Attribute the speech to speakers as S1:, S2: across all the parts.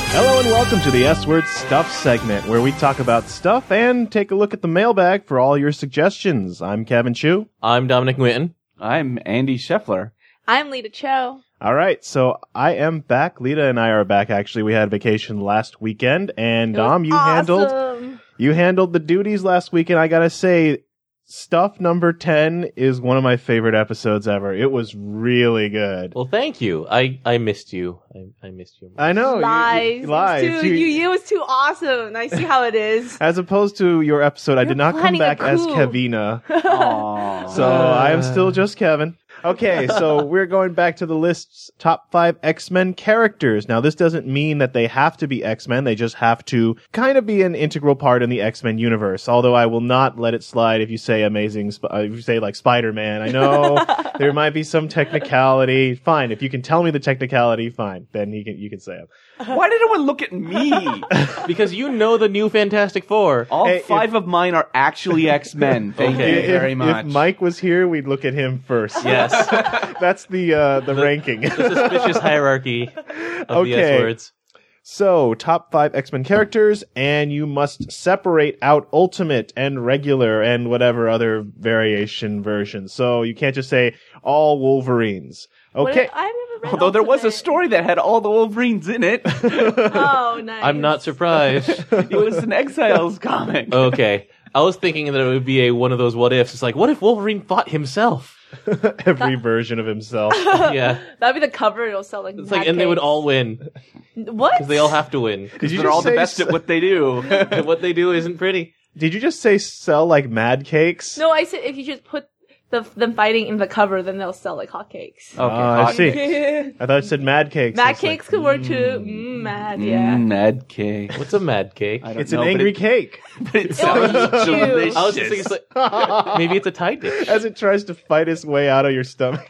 S1: Hello and welcome to the S-Word Stuff segment, where we talk about stuff and take a look at the mailbag for all your suggestions. I'm Kevin Chu.
S2: I'm Dominic Nguyen.
S3: I'm Andy Scheffler.
S4: I'm Lita Cho.
S1: All right, so I am back. Lita and I are back, actually. We had vacation last weekend, and Dom, you handled the duties last weekend. I gotta say, Stuff number 10 is one of my favorite episodes ever. It was really good.
S2: Well, thank you. I missed you. I missed you.
S1: I know.
S4: Lies.
S1: Lies.
S4: It was too awesome. I see how it is.
S1: As opposed to your episode, I did not come
S4: planning a
S1: back as
S4: coup.
S1: Kevina.
S3: Aww.
S1: So I am still just Kevin. Okay, so we're going back to the list's top 5 X-Men characters. Now, this doesn't mean that they have to be X-Men. They just have to kind of be an integral part in the X-Men universe. Although I will not let it slide if you say if you say like Spider-Man. I know there might be some technicality. Fine, if you can tell me the technicality, fine. Then you can say it.
S3: Why did everyone look at me?
S2: Because you know the new Fantastic Four.
S3: All
S1: Hey,
S3: 5 of mine are actually X-Men. Thank you very much.
S1: If Mike was here, we'd look at him first.
S2: Yes.
S1: That's the ranking.
S2: The suspicious hierarchy of the
S1: Okay.
S2: S-words.
S1: So, top 5 X-Men characters, and you must separate out Ultimate and Regular and whatever other variation versions. So, you can't just say all Wolverines. Okay.
S4: I've never read
S3: Although there was a
S4: Ultimate.
S3: story that had all the Wolverines in it.
S4: Oh, nice.
S2: I'm not surprised.
S3: It was an Exiles comic.
S2: Okay. I was thinking that it would be one of those what ifs. It's like, what if Wolverine fought himself?
S1: Every version of himself.
S2: Yeah.
S4: That'd be the cover. It'll sell like.
S2: It's like, and they would all win.
S4: What?
S2: Because they all have to win.
S1: Did you
S3: They're all
S1: just
S3: the
S1: say
S3: best at what they do.
S2: And what they do isn't pretty.
S1: Did you just say sell like mad cakes?
S4: No, I said if you just put them fighting in the cover, then they'll sell like hotcakes.
S3: Okay,
S1: I
S3: hot-
S1: see. I thought it said mad cakes.
S4: Mad
S1: It's like,
S4: cakes could work too. Mad, yeah.
S3: Mad cake.
S2: What's a mad cake?
S3: I don't
S1: It's
S3: know,
S1: an
S3: but
S1: angry
S3: it-
S1: cake.
S3: But it sounds
S4: eat you.
S3: delicious.
S2: I was just thinking, it's like, maybe it's a Thai dish.
S1: As it tries to fight its way out of your stomach.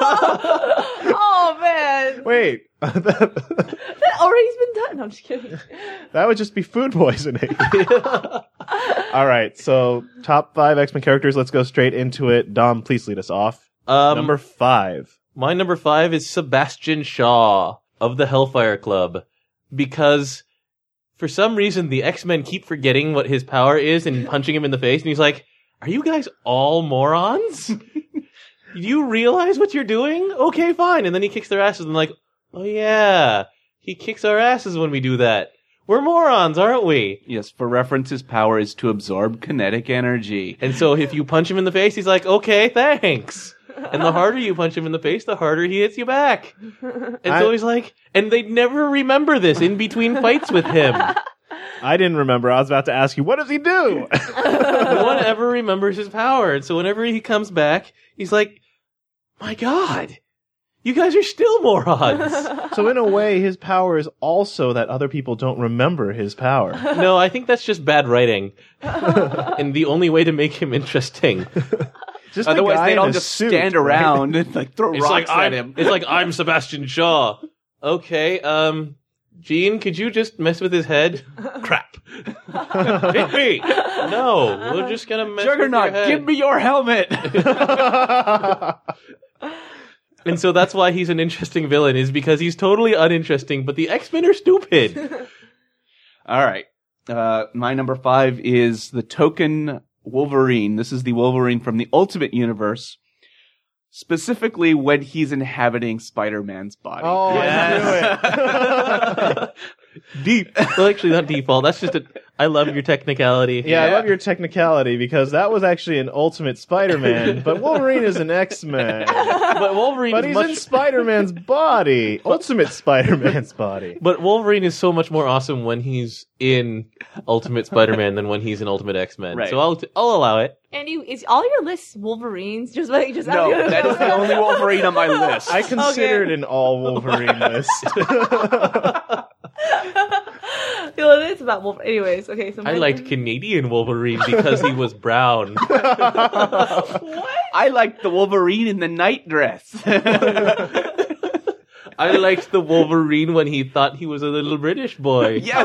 S4: Oh man,
S1: Wait.
S4: that already's been done. No, I'm just kidding.
S1: That would just be food poisoning. All right, so top 5 X-Men characters. Let's go straight into it. Dom, please lead us off. Number 5.
S2: My number 5 is Sebastian Shaw of the Hellfire Club. Because for some reason the X-Men keep forgetting what his power is and punching him in the face, and he's like, are you guys all morons? Do you realize what you're doing? Okay, fine. And then he kicks their asses and like, oh yeah, he kicks our asses when we do that. We're morons, aren't we?
S3: Yes, for reference, his power is to absorb kinetic energy.
S2: And so if you punch him in the face, he's like, okay, thanks. And the harder you punch him in the face, the harder he hits you back. And so he's like, and they never remember this in between fights with him.
S1: I didn't remember. I was about to ask you, what does he do?
S2: No one ever remembers his power. And so whenever he comes back, he's like, my God, you guys are still morons.
S1: So in a way, his power is also that other people don't remember his power.
S2: No, I think that's just bad writing. And the only way to make him interesting.
S1: Just a
S3: Otherwise,
S1: guy
S3: they'd
S1: in
S3: all
S1: a
S3: just
S1: suit,
S3: stand
S1: right?
S3: around and like throw
S2: It's
S3: rocks
S2: like,
S3: at him.
S2: it's like, I'm Sebastian Shaw. Okay, Gene, could you just mess with his head? Crap. Hit me! No, we're just gonna mess
S3: Juggernaut,
S2: with your head.
S3: give me your helmet.
S2: And so that's why he's an interesting villain, is because he's totally uninteresting, but the X-Men are stupid.
S3: All right. My number 5 is the token Wolverine. This is the Wolverine from the Ultimate Universe. Specifically when he's inhabiting Spider-Man's body.
S1: Oh,
S2: Yes.
S1: I knew it.
S2: Deep. Well, actually, not default. That's just I love your technicality.
S1: Yeah, I love your technicality because that was actually an Ultimate Spider-Man, but Wolverine is an X-Men.
S2: But Wolverine
S1: But
S2: is
S1: he's
S2: much...
S1: in Spider-Man's body. Ultimate Spider-Man's body.
S2: But Wolverine is so much more awesome when he's in Ultimate Spider-Man than when he's in Ultimate X-Men.
S3: Right.
S2: So I'll allow it.
S4: Andy, is all your lists Wolverines? Just like
S3: No, that is the only Wolverine on my list.
S1: I consider it an all Wolverine list.
S4: Well, it is about Wolverine. Anyways, okay. So
S2: I liked Canadian Wolverine because he was brown.
S4: What?
S3: I liked the Wolverine in the night dress.
S2: I liked the Wolverine when he thought he was a little British boy.
S3: Yes.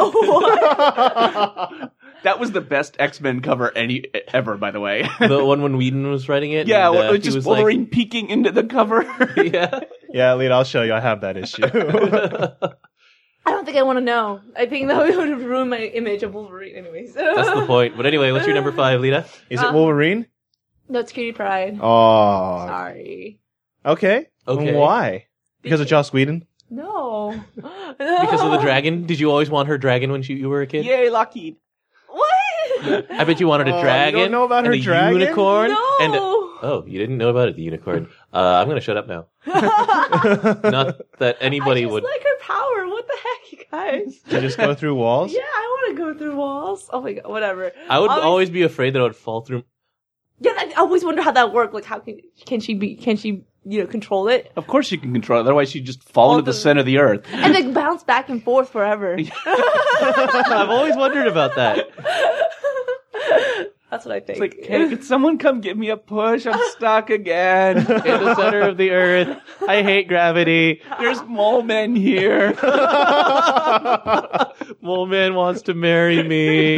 S3: That was the best X-Men cover ever, by the way.
S2: The one when Whedon was writing it.
S3: Yeah,
S2: and,
S3: well,
S2: he
S3: just
S2: was
S3: Wolverine peeking into the cover.
S2: Like, yeah.
S1: Yeah, Lead, I'll show you. I have that issue.
S4: I don't think I want to know. I think that would ruin my image of Wolverine anyways.
S2: That's the point. But anyway, what's your number 5, Lita?
S1: Is it Wolverine?
S4: No, it's Cutie Pride.
S1: Oh.
S4: Sorry.
S1: Okay.
S2: Okay.
S1: Why? Because of Joss Whedon?
S4: No.
S2: Because of the dragon? Did you always want her dragon when you were a kid?
S3: Yay, Lockheed.
S4: What?
S2: I bet you wanted a
S1: Oh,
S2: dragon.
S1: you don't know about
S2: and
S1: her
S2: a
S1: dragon?
S2: unicorn.
S4: No.
S2: And oh, you didn't know about it, the unicorn. I'm going to shut up now. Not that anybody
S4: I just
S2: would.
S4: like her power. What the heck, you guys?
S1: You just go through walls?
S4: Yeah, I want to go through walls. Oh my god, whatever.
S2: I would always be afraid that I would fall through.
S4: Yeah, I always wonder how that worked. Like, how can she control it
S3: Of course you can control it. Otherwise she'd just fall into the center of the earth.
S4: and then bounce back and forth forever?
S2: I've always wondered about that.
S4: That's what I think.
S3: It's like, hey, could someone come give me a push? I'm stuck again.
S2: In the center of the earth. I hate gravity.
S3: There's mole men here.
S2: Mole Man wants to marry me.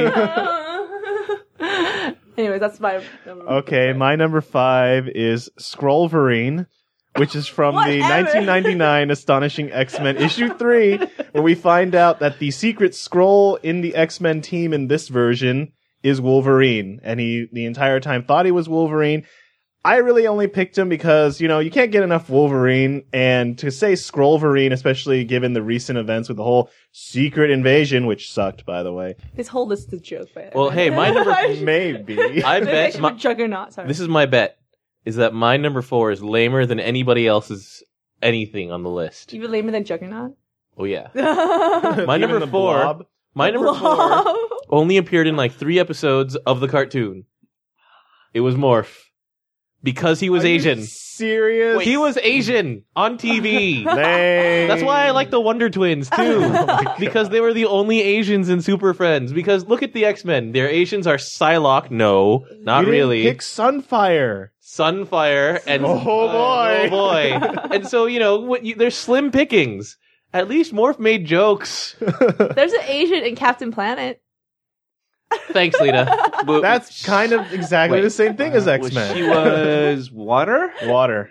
S4: Anyways, that's my number.
S1: Okay, my number 5 is Skrullverine, which is from the
S4: Whatever.
S1: 1999 Astonishing X-Men issue 3, where we find out that the secret Skrull in the X-Men team in this version is Wolverine, and he the entire time thought he was Wolverine. I really only picked him because, you can't get enough Wolverine, and to say Skrullverine, especially given the recent events with the whole secret invasion, which sucked, by the way.
S4: This whole list is a joke, man.
S2: Well, hey, my number.
S1: Maybe.
S2: I
S4: Maybe I
S2: bet.
S4: should put Juggernaut. Sorry.
S2: This is my bet. Is that my number 4 is lamer than anybody else's anything on the list?
S4: even lamer than Juggernaut.
S2: Oh yeah.
S4: My
S2: My
S1: Even
S2: number
S1: the
S2: 4.
S1: Blob?
S2: My number 4 only appeared in like 3 episodes of the cartoon. It was Morph. Because he was
S1: Are you
S2: Asian.
S1: serious?
S2: He was Asian on TV.
S1: Dang.
S2: That's why I like the Wonder Twins too. Because they were the only Asians in Super Friends. Because look at the X-Men. Their Asians are Psylocke. No, not
S1: You didn't
S2: really.
S1: Pick Sunfire.
S2: Sunfire and
S1: Oh, boy.
S2: oh boy. And so there's slim pickings. At least Morph made jokes.
S4: There's an Asian in Captain Planet.
S2: Thanks, Lita.
S3: But
S1: That's kind of exactly
S2: Wait.
S1: the same thing as X-Men.
S3: She was water?
S1: Water.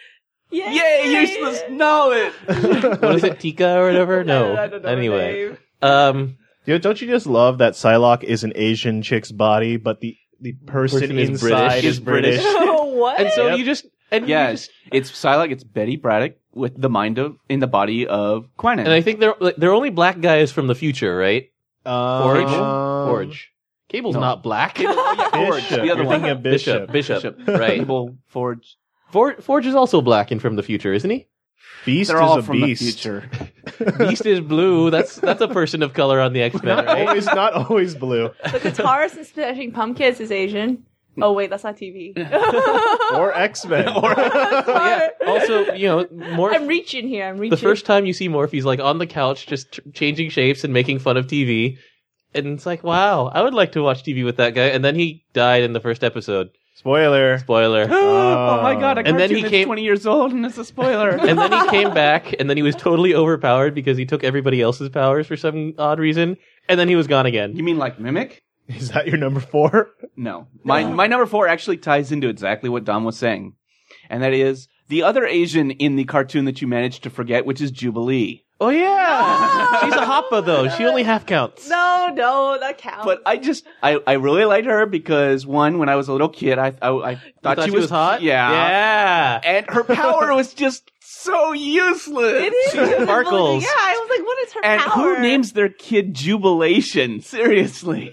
S3: Yay, useless knowledge!
S2: What is it, Tika or whatever? No.
S4: I don't know her
S2: Anyway,
S4: name.
S1: Don't you just love that Psylocke is an Asian chick's body, but the person
S2: Person is
S1: inside
S2: British.
S1: is British?
S4: What?
S2: and so
S1: Yep.
S2: you just
S3: Yes, it's Psylocke, it's Betty Braddock with the mind in the body of Quinnan.
S2: and I think they're only black guys from the future, right? Forge. Forge. Cable's
S3: No.
S2: not black.
S3: Forge,
S1: Bishop.
S3: the other
S1: You're
S3: one.
S1: thinking of Bishop.
S2: Bishop. Right.
S3: Cable, Forge.
S2: Forge is also black and from the future, isn't he?
S1: Beast
S3: They're
S1: is
S3: all
S1: a
S3: from
S1: beast.
S3: the future.
S2: Beast is blue. That's a person of color on the X-Men, right?
S1: Not always blue.
S4: The guitarist in Smashing Pumpkins is Asian. Oh wait, that's not TV.
S1: Or X-Men.
S2: Yeah. Also, Morph.
S4: I'm reaching here. I'm reaching.
S2: The first time you see Morph, he's like on the couch, just changing shapes and making fun of TV. And it's like, wow, I would like to watch TV with that guy. And then he died in the first episode.
S1: Spoiler.
S2: Spoiler.
S3: Oh my god, a
S2: And then
S3: cartoon
S2: he
S3: that's
S2: came-
S3: 20 years old and it's a spoiler.
S2: And then he came back, and then he was totally overpowered because he took everybody else's powers for some odd reason. And then he was gone again.
S3: You mean like Mimic?
S1: Is that your number 4?
S3: No. My number 4 actually ties into exactly what Dom was saying. And that is the other Asian in the cartoon that you managed to forget, which is Jubilee.
S2: Oh yeah, she's a hoppa though. She only half counts.
S4: No, that counts.
S3: But I really liked her because one, when I was a little kid, I thought
S2: Thought
S3: she
S2: she was hot.
S3: Yeah.
S2: Yeah.
S3: And her power was just so useless.
S4: it is.
S2: She sparkles.
S4: Yeah, I was like, what is her
S3: And
S4: power?
S3: who names their kid Jubilation? Seriously.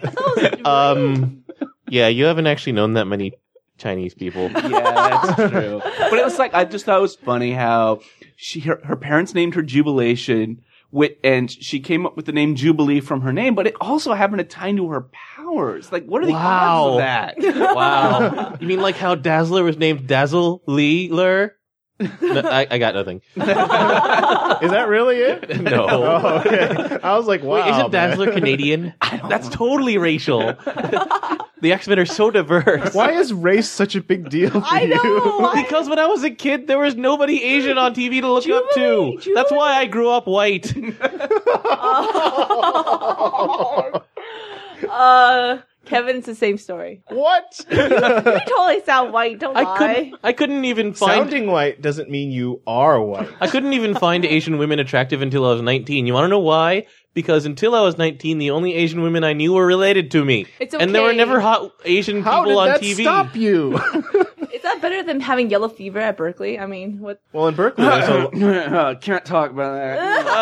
S2: Yeah, you haven't actually known that many Chinese people.
S3: Yeah, that's true. But it was like, I just thought it was funny how her parents named her Jubilation, and she came up with the name Jubilee from her name, but it also happened to tie into her powers. Like, what are the odds of that?
S2: Wow. You mean like how Dazzler was named Dazzle Lee-ler? No, I got nothing.
S1: Is that really it?
S2: No.
S1: Oh, okay. I was like, wow.
S2: Wait, isn't
S1: man.
S2: Dazzler Canadian? That's totally racial. The X-Men are so diverse.
S1: Why is race such a big deal for
S4: I know.
S1: you?
S4: Why?
S2: Because when I was a kid, there was nobody Asian on TV to look up to.
S4: Jubilee.
S2: That's why I grew up white.
S4: Kevin, it's the same story.
S1: What?
S4: You totally sound white. Don't lie.
S2: I couldn't even find.
S1: Sounding white doesn't mean you are white.
S2: I couldn't even find Asian women attractive until I was 19. You want to know why? Because until I was 19, the only Asian women I knew were related to me.
S4: It's okay.
S2: And there were never hot Asian
S1: How
S2: people
S1: did
S2: on
S1: that
S2: TV.
S1: stop you?
S4: Is that better than having yellow fever at Berkeley? I mean, what?
S1: Well, in Berkeley, there's a,
S3: Can't talk about that.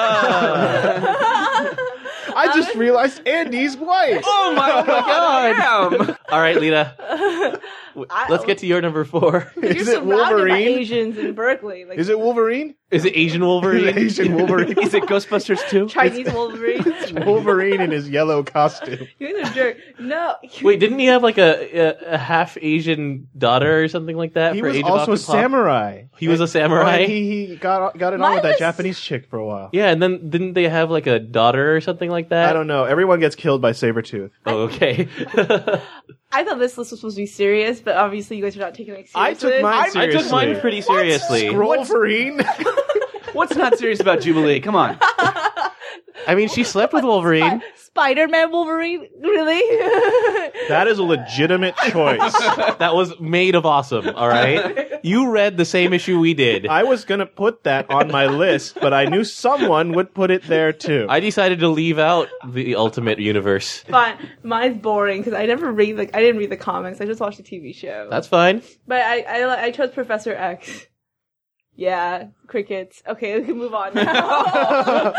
S1: I just realized Andy's white.
S3: Oh my god!
S2: All right, Lita. Let's get to your number 4.
S4: You're
S1: Is it
S4: surrounded by
S1: Wolverine?
S4: Asians in Berkeley. Like,
S1: Is it Wolverine?
S2: Is it Asian Wolverine?
S1: Asian Wolverine.
S3: Is it Ghostbusters 2?
S4: Chinese Wolverine?
S1: Wolverine in his yellow costume.
S4: You guys are jerk. No.
S2: Wait, didn't he have like a half Asian daughter or something like that?
S1: He
S2: for
S1: was
S2: Age
S1: also a
S2: of Octopop?
S1: Samurai.
S2: He was a samurai?
S1: And he got it on
S4: Mine
S1: with that
S4: was-
S1: Japanese chick for a while.
S2: Yeah, and then didn't they have like a daughter or something like that?
S1: I don't know. Everyone gets killed by Sabretooth.
S2: Oh, okay.
S4: I thought this list was supposed to be serious, but obviously you guys are not taking it
S1: I
S4: seriously.
S1: took mine
S2: I
S1: seriously.
S2: took mine pretty seriously.
S1: Wolverine.
S3: What's not serious about Jubilee? Come on.
S2: I mean, she slept with Wolverine.
S4: Spider-Man Wolverine? Really?
S1: That is a legitimate choice.
S2: That was made of awesome, all right? You read the same issue we did.
S1: I was going to put that on my list, but I knew someone would put it there too.
S2: I decided to leave out the Ultimate Universe.
S4: Fine. Mine's boring because I didn't read the comics. I just watched the TV show.
S2: That's fine.
S4: But I chose Professor X. Yeah, crickets. Okay, we can move on now.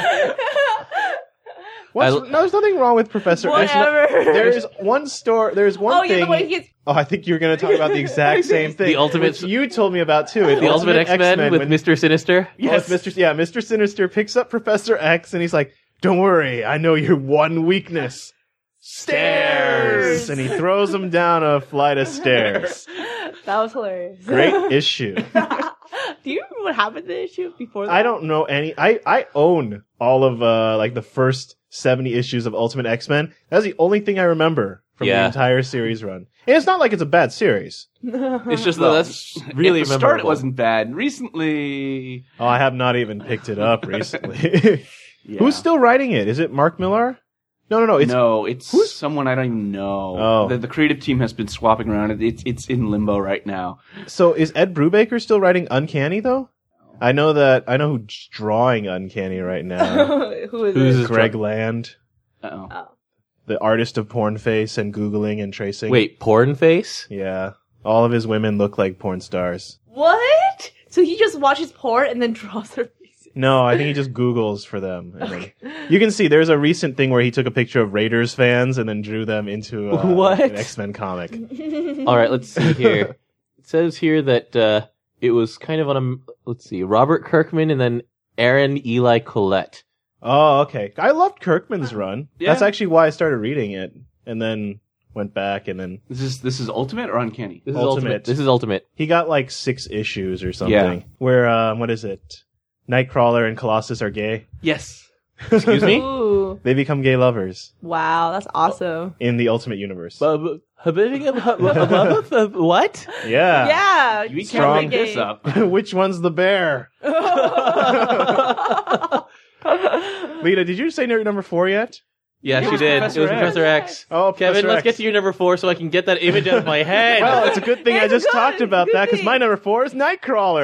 S1: No, there's nothing wrong with Professor X.
S4: Whatever.
S1: There's one store. There's one
S4: Oh,
S1: thing.
S4: yeah, the way he gets...
S1: Oh, I think you were going to talk about the exact same thing.
S2: The Ultimate-
S1: which you told me about too.
S2: The Ultimate X-Men with
S1: when-
S2: Mr. Sinister.
S1: Yes, Mr. Sinister picks up Professor X and he's like, "Don't worry, I know your one weakness. Stairs." And he throws him down a flight of stairs.
S4: That was hilarious.
S1: Great issue.
S4: Do you remember what happened to the issue before that?
S1: I don't know any. I own all of like the first 70 issues of Ultimate X-Men. That's the only thing I remember from the
S2: Yeah.
S1: entire series run. And it's not like it's a bad series.
S2: It's just
S3: Well,
S2: that's really
S3: At the start,
S2: memorable.
S3: it wasn't bad. Recently,
S1: Oh, I have not even picked it up recently.
S3: yeah.
S1: Who's still writing it? Is it Mark Millar? No. It's
S3: it's someone I don't even know.
S1: Oh.
S3: The creative team has been swapping around. It's in limbo right now.
S1: So is Ed Brubaker still writing Uncanny though? I know who's drawing Uncanny right now.
S4: Who is
S2: Who's
S4: it?
S2: this
S1: Greg Land,
S3: Uh-oh.
S4: Oh.
S1: the artist of porn face and Googling and tracing.
S2: Wait, porn face?
S1: Yeah. All of his women look like porn stars.
S4: What? So he just watches porn and then draws their faces.
S1: No, I think he just Googles for them. And then, you can see there's a recent thing where he took a picture of Raiders fans and then drew them into
S2: What?
S1: an X-Men comic.
S2: All right, let's see here. It says here that it was kind of on a, let's see, Robert Kirkman and then Aaron Eli Collette.
S1: Oh, okay. I loved Kirkman's run.
S3: Yeah.
S1: That's actually why I started reading it and then went back and then
S3: This is Ultimate or Uncanny?
S2: This is
S1: Ultimate.
S2: Ultimate. This is Ultimate.
S1: he got like 6 issues or something.
S3: Yeah.
S1: Where, what is it? Nightcrawler and Colossus are gay.
S3: Yes.
S2: Excuse me?
S4: Ooh.
S1: They become gay lovers
S4: Wow, that's awesome.
S1: in the Ultimate Universe.
S2: What?
S1: Yeah.
S4: Yeah.
S3: We
S1: Strong.
S3: can't make this up.
S1: Which one's the bear? Lita, did you say your number 4 yet?
S2: Yeah, she
S3: was
S2: did.
S3: Professor
S2: It was
S3: X.
S2: Professor X.
S1: Oh,
S2: Kevin,
S1: Professor
S2: let's
S1: X.
S2: get to your number 4 so I can get that image out of my head.
S1: Well, it's a good thing I
S4: It's
S1: just
S4: good.
S1: talked about
S4: Good
S1: that because
S4: thing.
S1: my number 4 is Nightcrawler.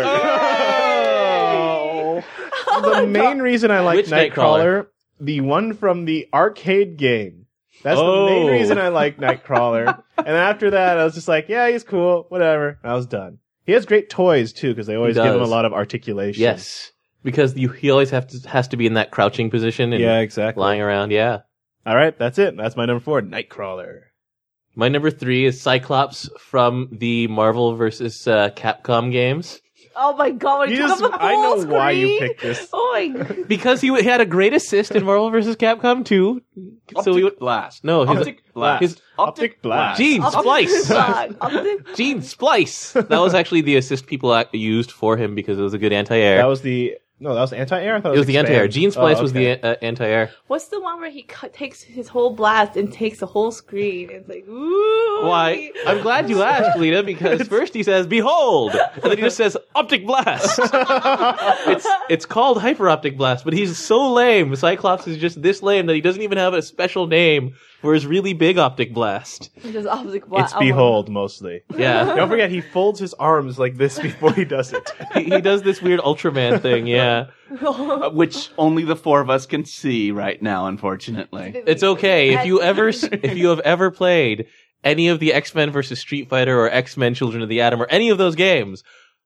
S3: Oh.
S1: The main reason I like
S2: Which
S1: Nightcrawler, the one from the arcade game. That's the main
S2: Oh.
S1: reason I like Nightcrawler. And after that, I was just like, yeah, he's cool, whatever. And I was done. He has great toys too because they always give him a
S2: does.
S1: lot of articulation.
S2: Yes. Because he always has to be in that crouching position and
S1: Yeah, exactly.
S2: lying around, yeah.
S1: All right, that's it. That's my number 4, Nightcrawler.
S2: My number 3 is Cyclops from the Marvel vs. Capcom games.
S4: Oh my god, when
S1: You
S4: you took
S1: just-
S4: up the
S1: I
S4: whole
S1: know why you
S4: screen.
S1: picked this.
S4: Oh my god.
S2: Because he had a great assist in Marvel vs. Capcom 2. So he would...
S3: Blast.
S2: No, his...
S3: Optic blast.
S2: his-
S1: Optic blast.
S2: Gene Splice!
S4: Optic-
S2: Gene Splice! That was actually the assist people used for him because it was a good anti-air.
S1: That was the... No, that was anti-air? I thought
S2: It was the anti-air.
S1: expand.
S2: Gene Splice
S1: Oh,
S2: was
S1: okay.
S2: the anti-air.
S4: What's the one where he takes his whole blast and takes the whole screen? It's like, ooh.
S2: Why? I'm glad you asked, Lita, because first he says, "Behold!" And then he just says, "Optic Blast!" It's called Hyper Optic Blast, but he's so lame. Cyclops is just this lame that he doesn't even have a special name for his really big optic blast.
S4: Just opposite
S1: It's Behold, mostly.
S2: Yeah.
S1: Don't forget, he folds his arms like this before he does it.
S2: He does this weird Ultraman thing, yeah.
S3: Which only the four of us can see right now, unfortunately.
S2: It's okay. If you have ever played any of the X-Men versus Street Fighter or X-Men Children of the Atom or any of those games,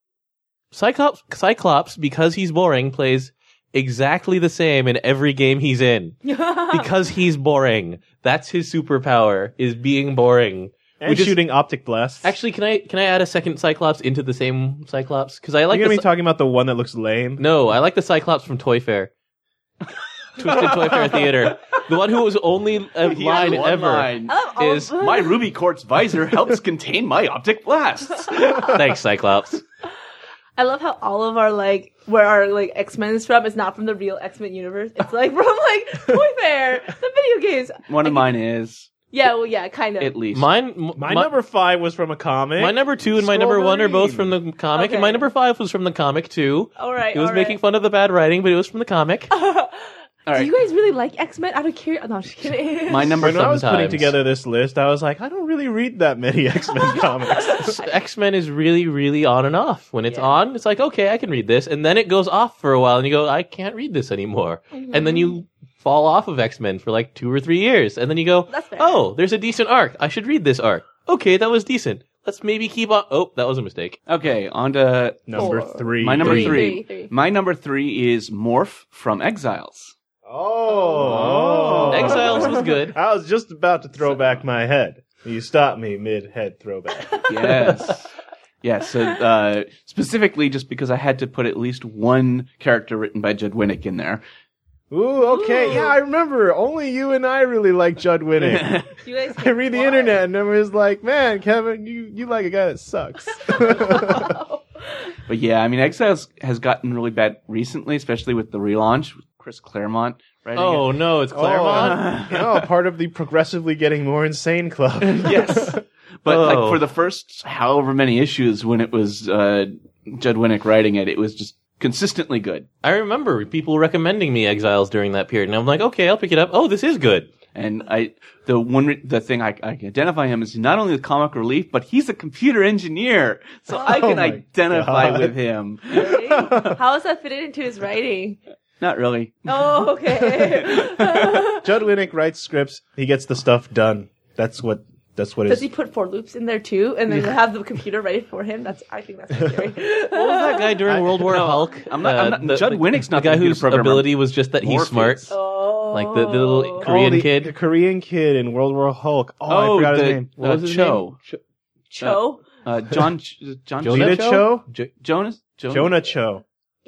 S2: Cyclops, because he's boring, plays exactly the same in every game he's in. Because he's boring. That's his superpower, is being boring.
S1: And shooting optic blasts.
S2: Actually, can I add a second Cyclops into the same Cyclops? Because I like
S1: You're going to be talking about the one that looks lame?
S2: No, I like the Cyclops from Toy Fair. Twisted Toy Fair Theater. The one who was only a line ever is...
S3: My ruby quartz visor helps contain my optic blasts.
S2: Thanks, Cyclops.
S4: I love how all of our, like, where our, like, X-Men is from is not from the real X-Men universe. It's, like, from, like, Toy Fair, the video games.
S3: One of mine is.
S4: Yeah, well, yeah, kind of.
S3: At least.
S1: My number 5 was from a comic.
S2: My number 2 and my number 1 are both from the comic,
S4: Okay.
S2: and my number 5 was from the comic, too.
S4: All right,
S2: It was making fun of the bad writing, but it was from the comic.
S3: All right.
S4: Do you guys really like X-Men? Out of curiosity? No, I'm just kidding.
S3: My number
S1: When I was putting
S2: sometimes.
S1: together this list, I was like, I don't really read that many X-Men comics.
S2: X-Men is really, really on and off. When it's
S4: Yeah.
S2: on, it's like, okay, I can read this. And then it goes off for a while, and you go, I can't read this anymore. And then you fall off of X-Men for like 2 or 3 years. And then you go,
S4: That's fair.
S2: oh, there's a decent arc. I should read this arc. Okay, that was decent. Let's maybe keep on. Oh, that was a mistake.
S3: Okay, on to
S1: Number 3.
S3: my number
S4: Three.
S3: three. My number 3 is Morph from Exiles.
S1: Oh.
S2: Exiles was good.
S1: I was just about to throw back my head. You stopped me mid-head throwback.
S3: Yes. Yes, so specifically just because I had to put at least one character written by Judd Winnick in there.
S1: Ooh, okay.
S4: Ooh.
S1: Yeah, I remember. Only you and I really like Judd Winnick.
S4: You guys
S1: I read the internet and I was like, man, Kevin, you like a guy that sucks.
S3: But yeah, I mean, Exiles has gotten really bad recently, especially with the relaunch with Chris Claremont writing
S2: Oh, no, it's Claremont.
S1: Part of the progressively getting more insane club.
S3: it. Yes. But
S2: Oh.
S3: like for the first however many issues when it was Judd Winnick writing it, it was just consistently good.
S2: I remember people recommending me Exiles during that period, and I'm like, okay, I'll pick it up. Oh, this is good.
S3: And the thing I can identify him is not only the comic relief, but he's a computer engineer, so I can
S1: my
S3: identify
S1: God.
S3: with him.
S4: Really? How is that fitted into his writing?
S3: Not really.
S4: Oh, okay.
S1: Judd Winnick writes scripts. He gets the stuff done. That's what
S4: Does
S1: is.
S4: he put for loops in there too, and then have the computer write it for him? I think that's scary.
S2: What was that guy during World War Hulk?
S3: I'm not- Judd Winnick's not
S2: the guy
S3: the computer
S2: whose
S3: programmer.
S2: ability was just that he's
S3: Morpheus.
S2: smart.
S4: Oh,
S2: Like the little Korean
S1: the
S2: kid.
S1: Korean kid in World War Hulk. Oh, I forgot his name.
S2: What was his
S3: Cho.
S4: Cho.
S3: John
S2: Jonah
S1: Vita Cho?
S3: Jonas?
S1: Jonah Cho.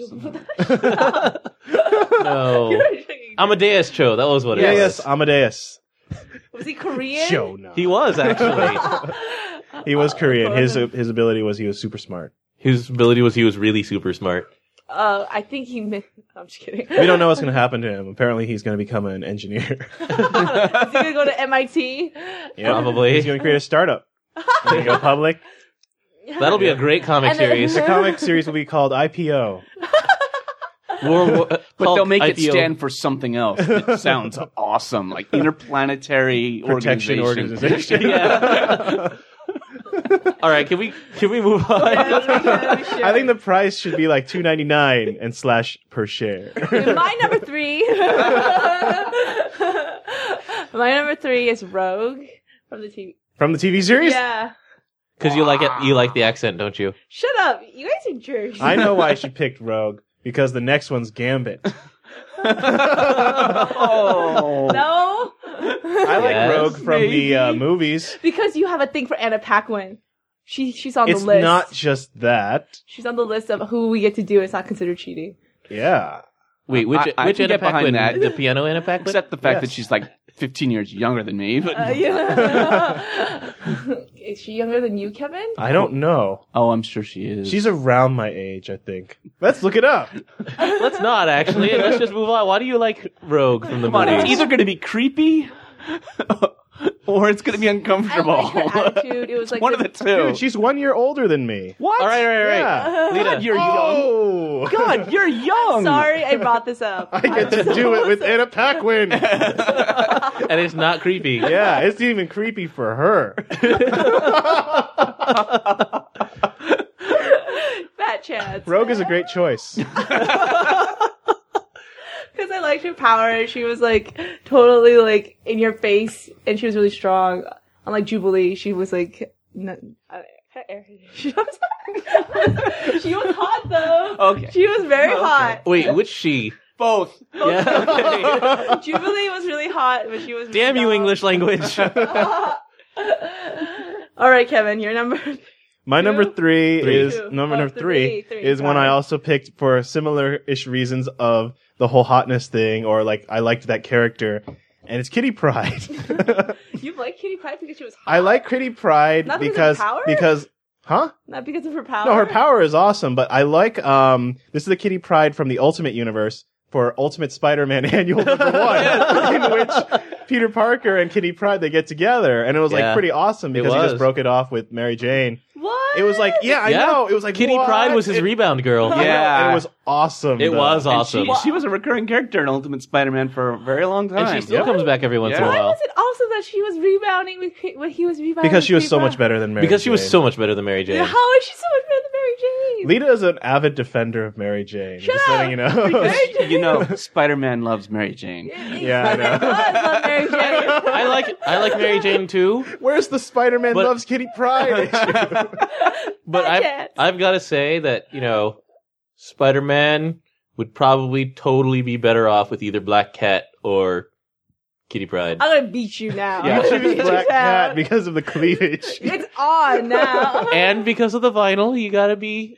S2: No. Amadeus Cho. That was what it was.
S1: Yes, Amadeus.
S4: Was he Korean?
S1: Jonah.
S2: He was actually.
S1: He was Korean. His ability was he was super smart.
S2: His ability was he was really super smart.
S4: I think he meant. I'm just kidding.
S1: We don't know what's going to happen to him. Apparently, he's going to become an engineer.
S4: Is he gonna go to MIT?
S1: Yeah.
S2: Probably.
S1: He's going to create a startup. Going to go public.
S2: That'll be a great comic
S4: And then-
S2: series.
S1: The comic series will be called IPO.
S3: But they'll make it
S2: IPO.
S3: stand for something else. It sounds awesome, like Interplanetary
S1: Protection Organization.
S3: Yeah.
S2: All right, can we move on?
S1: I think the price should be like $2.99 and / per share.
S4: My number 3. My number 3 is Rogue from the TV.
S1: From the TV series?
S4: Yeah.
S2: Because you like it. You like the accent, don't you?
S4: Shut up. You guys are jerks.
S1: I know why she picked Rogue. Because the next one's Gambit.
S3: Oh.
S4: No.
S1: I like
S2: Yes,
S1: Rogue from the movies.
S4: Because you have a thing for Anna Paquin. She's on
S1: It's
S4: the list.
S1: not just that.
S4: She's on the list of who we get to do. It's not considered cheating.
S1: Yeah.
S2: Wait, which
S3: I can
S2: Anna
S3: get behind
S2: Paquin?
S3: that.
S2: The piano Anna Paquin?
S3: Except the fact
S1: Yes.
S3: that she's like 15 years younger than me. But
S4: Yeah. Is she younger than you, Kevin?
S1: I don't know.
S3: oh, I'm sure she is.
S1: She's around my age, I think. Let's look it up.
S2: Let's not actually. Let's just move on. Why do you like Rogue from the
S3: Come on,
S2: movies?
S3: it's either going to be creepy or it's going to be
S4: I
S3: uncomfortable.
S4: liked her attitude. It was like
S3: One of the two.
S1: Dude, she's 1 year older than me.
S3: What?
S2: All right.
S1: Yeah.
S2: Lita.
S3: God, you're young.
S1: Oh!
S3: God, you're young.
S4: Sorry, I brought this up.
S1: I get to do it with Anna Paquin.
S2: And it's not creepy.
S1: Yeah, it's even creepy for her.
S4: Fat chance.
S1: Rogue is a great choice.
S4: Because I liked her power. She was like totally like in your face, and she was really strong. Unlike Jubilee, she was like. She was hot though.
S3: Okay.
S4: She was very hot.
S2: Wait, which she?
S3: Both.
S2: Yeah. Okay.
S4: Jubilee was really hot, but she was.
S2: Damn you,
S4: dumb.
S2: English language.
S4: All right, Kevin, your number.
S1: My number three is
S4: Two.
S1: number
S4: Oh,
S1: three
S4: three.
S1: is one I also picked for similar-ish reasons of the whole hotness thing, or like I liked that character, and it's Kitty Pryde.
S4: You like Kitty Pryde because she was hot.
S1: I like Kitty Pryde
S4: Not because of
S1: because
S4: power?
S1: huh?
S4: Not because of her power.
S1: No, her power is awesome, but I like this is the Kitty Pryde from the Ultimate Universe for Ultimate Spider-Man Annual number 1, in which Peter Parker and Kitty Pryde they get together, and it was
S2: Yeah.
S1: like pretty awesome because he
S2: was.
S1: just broke it off with Mary Jane.
S4: What?
S1: It was like, yeah, I
S2: Yeah.
S1: know. It was like
S2: Kitty
S1: what?
S2: Pryde was his rebound girl.
S1: I know,
S3: Yeah.
S1: and it was awesome.
S2: It
S1: though.
S2: was
S3: And
S2: awesome.
S3: She was a recurring character in Ultimate Spider-Man for a very long time.
S2: And she still
S1: Yeah.
S2: comes back every once in a
S3: Yeah.
S4: Why
S2: while.
S4: was it awesome that she was rebounding when he was rebounding?
S1: Because she was
S4: with
S1: so
S4: Kitty
S1: much better than Mary.
S2: Because she was
S1: Jane.
S2: so much better than Mary Jane.
S4: Pryde? How is she so much better than Mary Jane?
S1: Lita is an avid defender of Mary Jane.
S4: Shut
S1: just
S4: up.
S1: letting you know.
S4: Mary Jane.
S3: You know, Spider-Man loves Mary Jane.
S1: Yeah, I know.
S4: I love Mary Jane.
S2: I like Mary Jane too,
S1: Where's the Spider-Man
S2: But-
S1: loves Kitty Pryde issue?
S2: but
S4: Not yet.
S2: I've got to say that, you know, Spider-Man would probably totally be better off with either Black Cat or Kitty Pryde.
S4: I'm gonna beat you now.
S1: You
S4: I'm gonna
S1: choose
S4: beat you
S1: Black
S4: down.
S1: Cat because of the cleavage.
S4: It's on now.
S2: And because of the vinyl, you gotta be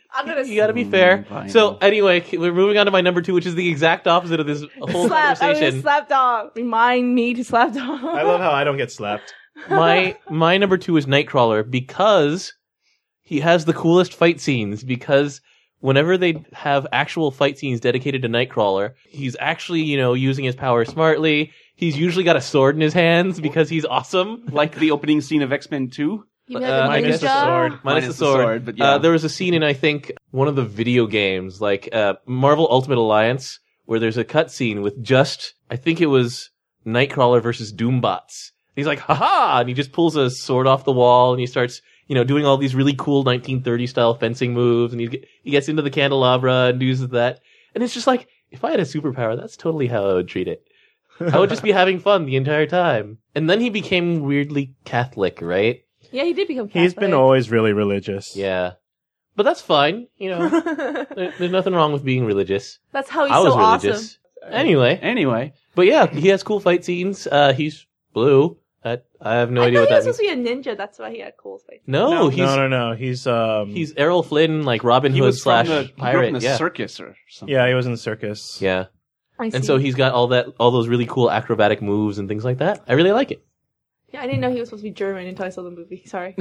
S2: fair.
S3: Vinyl.
S2: So anyway, we're moving on to my number 2, which is the exact opposite of this whole
S4: slap. I'm gonna
S2: conversation.
S4: slap dog. Remind me to slap dog.
S1: I love how I don't get slapped.
S2: My number 2 is Nightcrawler because he has the coolest fight scenes. Because whenever they have actual fight scenes dedicated to Nightcrawler, he's actually, you know, using his power smartly. He's usually got a sword in his hands because he's awesome.
S3: Like the opening scene of X-Men 2.
S4: You know the
S1: minus the
S4: ninja?
S1: sword.
S2: Minus the sword.
S3: but yeah.
S2: There was a scene in, I think, one of the video games, like Marvel Ultimate Alliance, where there's a cutscene with just, I think it was Nightcrawler versus Doombots. He's like, haha! And he just pulls a sword off the wall and he starts, you know, doing all these really cool 1930 style fencing moves, and he gets into the candelabra and uses that. And it's just like, if I had a superpower, that's totally how I would treat it. I would just be having fun the entire time. And then he became weirdly Catholic, right?
S4: Yeah, he did become Catholic.
S1: He's been always really religious.
S2: Yeah. But that's fine, you know. There's nothing wrong with being religious.
S4: That's how he's
S2: I was
S4: so
S2: religious.
S4: awesome.
S2: Anyway, but yeah, he has cool fight scenes. He's blue. I have no
S4: I
S2: idea
S4: thought
S2: what
S4: he was
S2: that means.
S4: supposed to be a ninja. That's why he had cool face.
S2: No, he's
S1: no. He's
S2: Errol Flynn, like Robin
S3: he
S2: Hood
S3: was from
S2: slash
S3: the, he grew up
S2: pirate.
S3: in the
S2: Yeah,
S3: circus or something.
S1: yeah, he was in the circus.
S2: yeah.
S4: I see.
S2: And so he's got all those really cool acrobatic moves and things like that. I really like it.
S4: Yeah, I didn't know he was supposed to be German until I saw the movie. Sorry.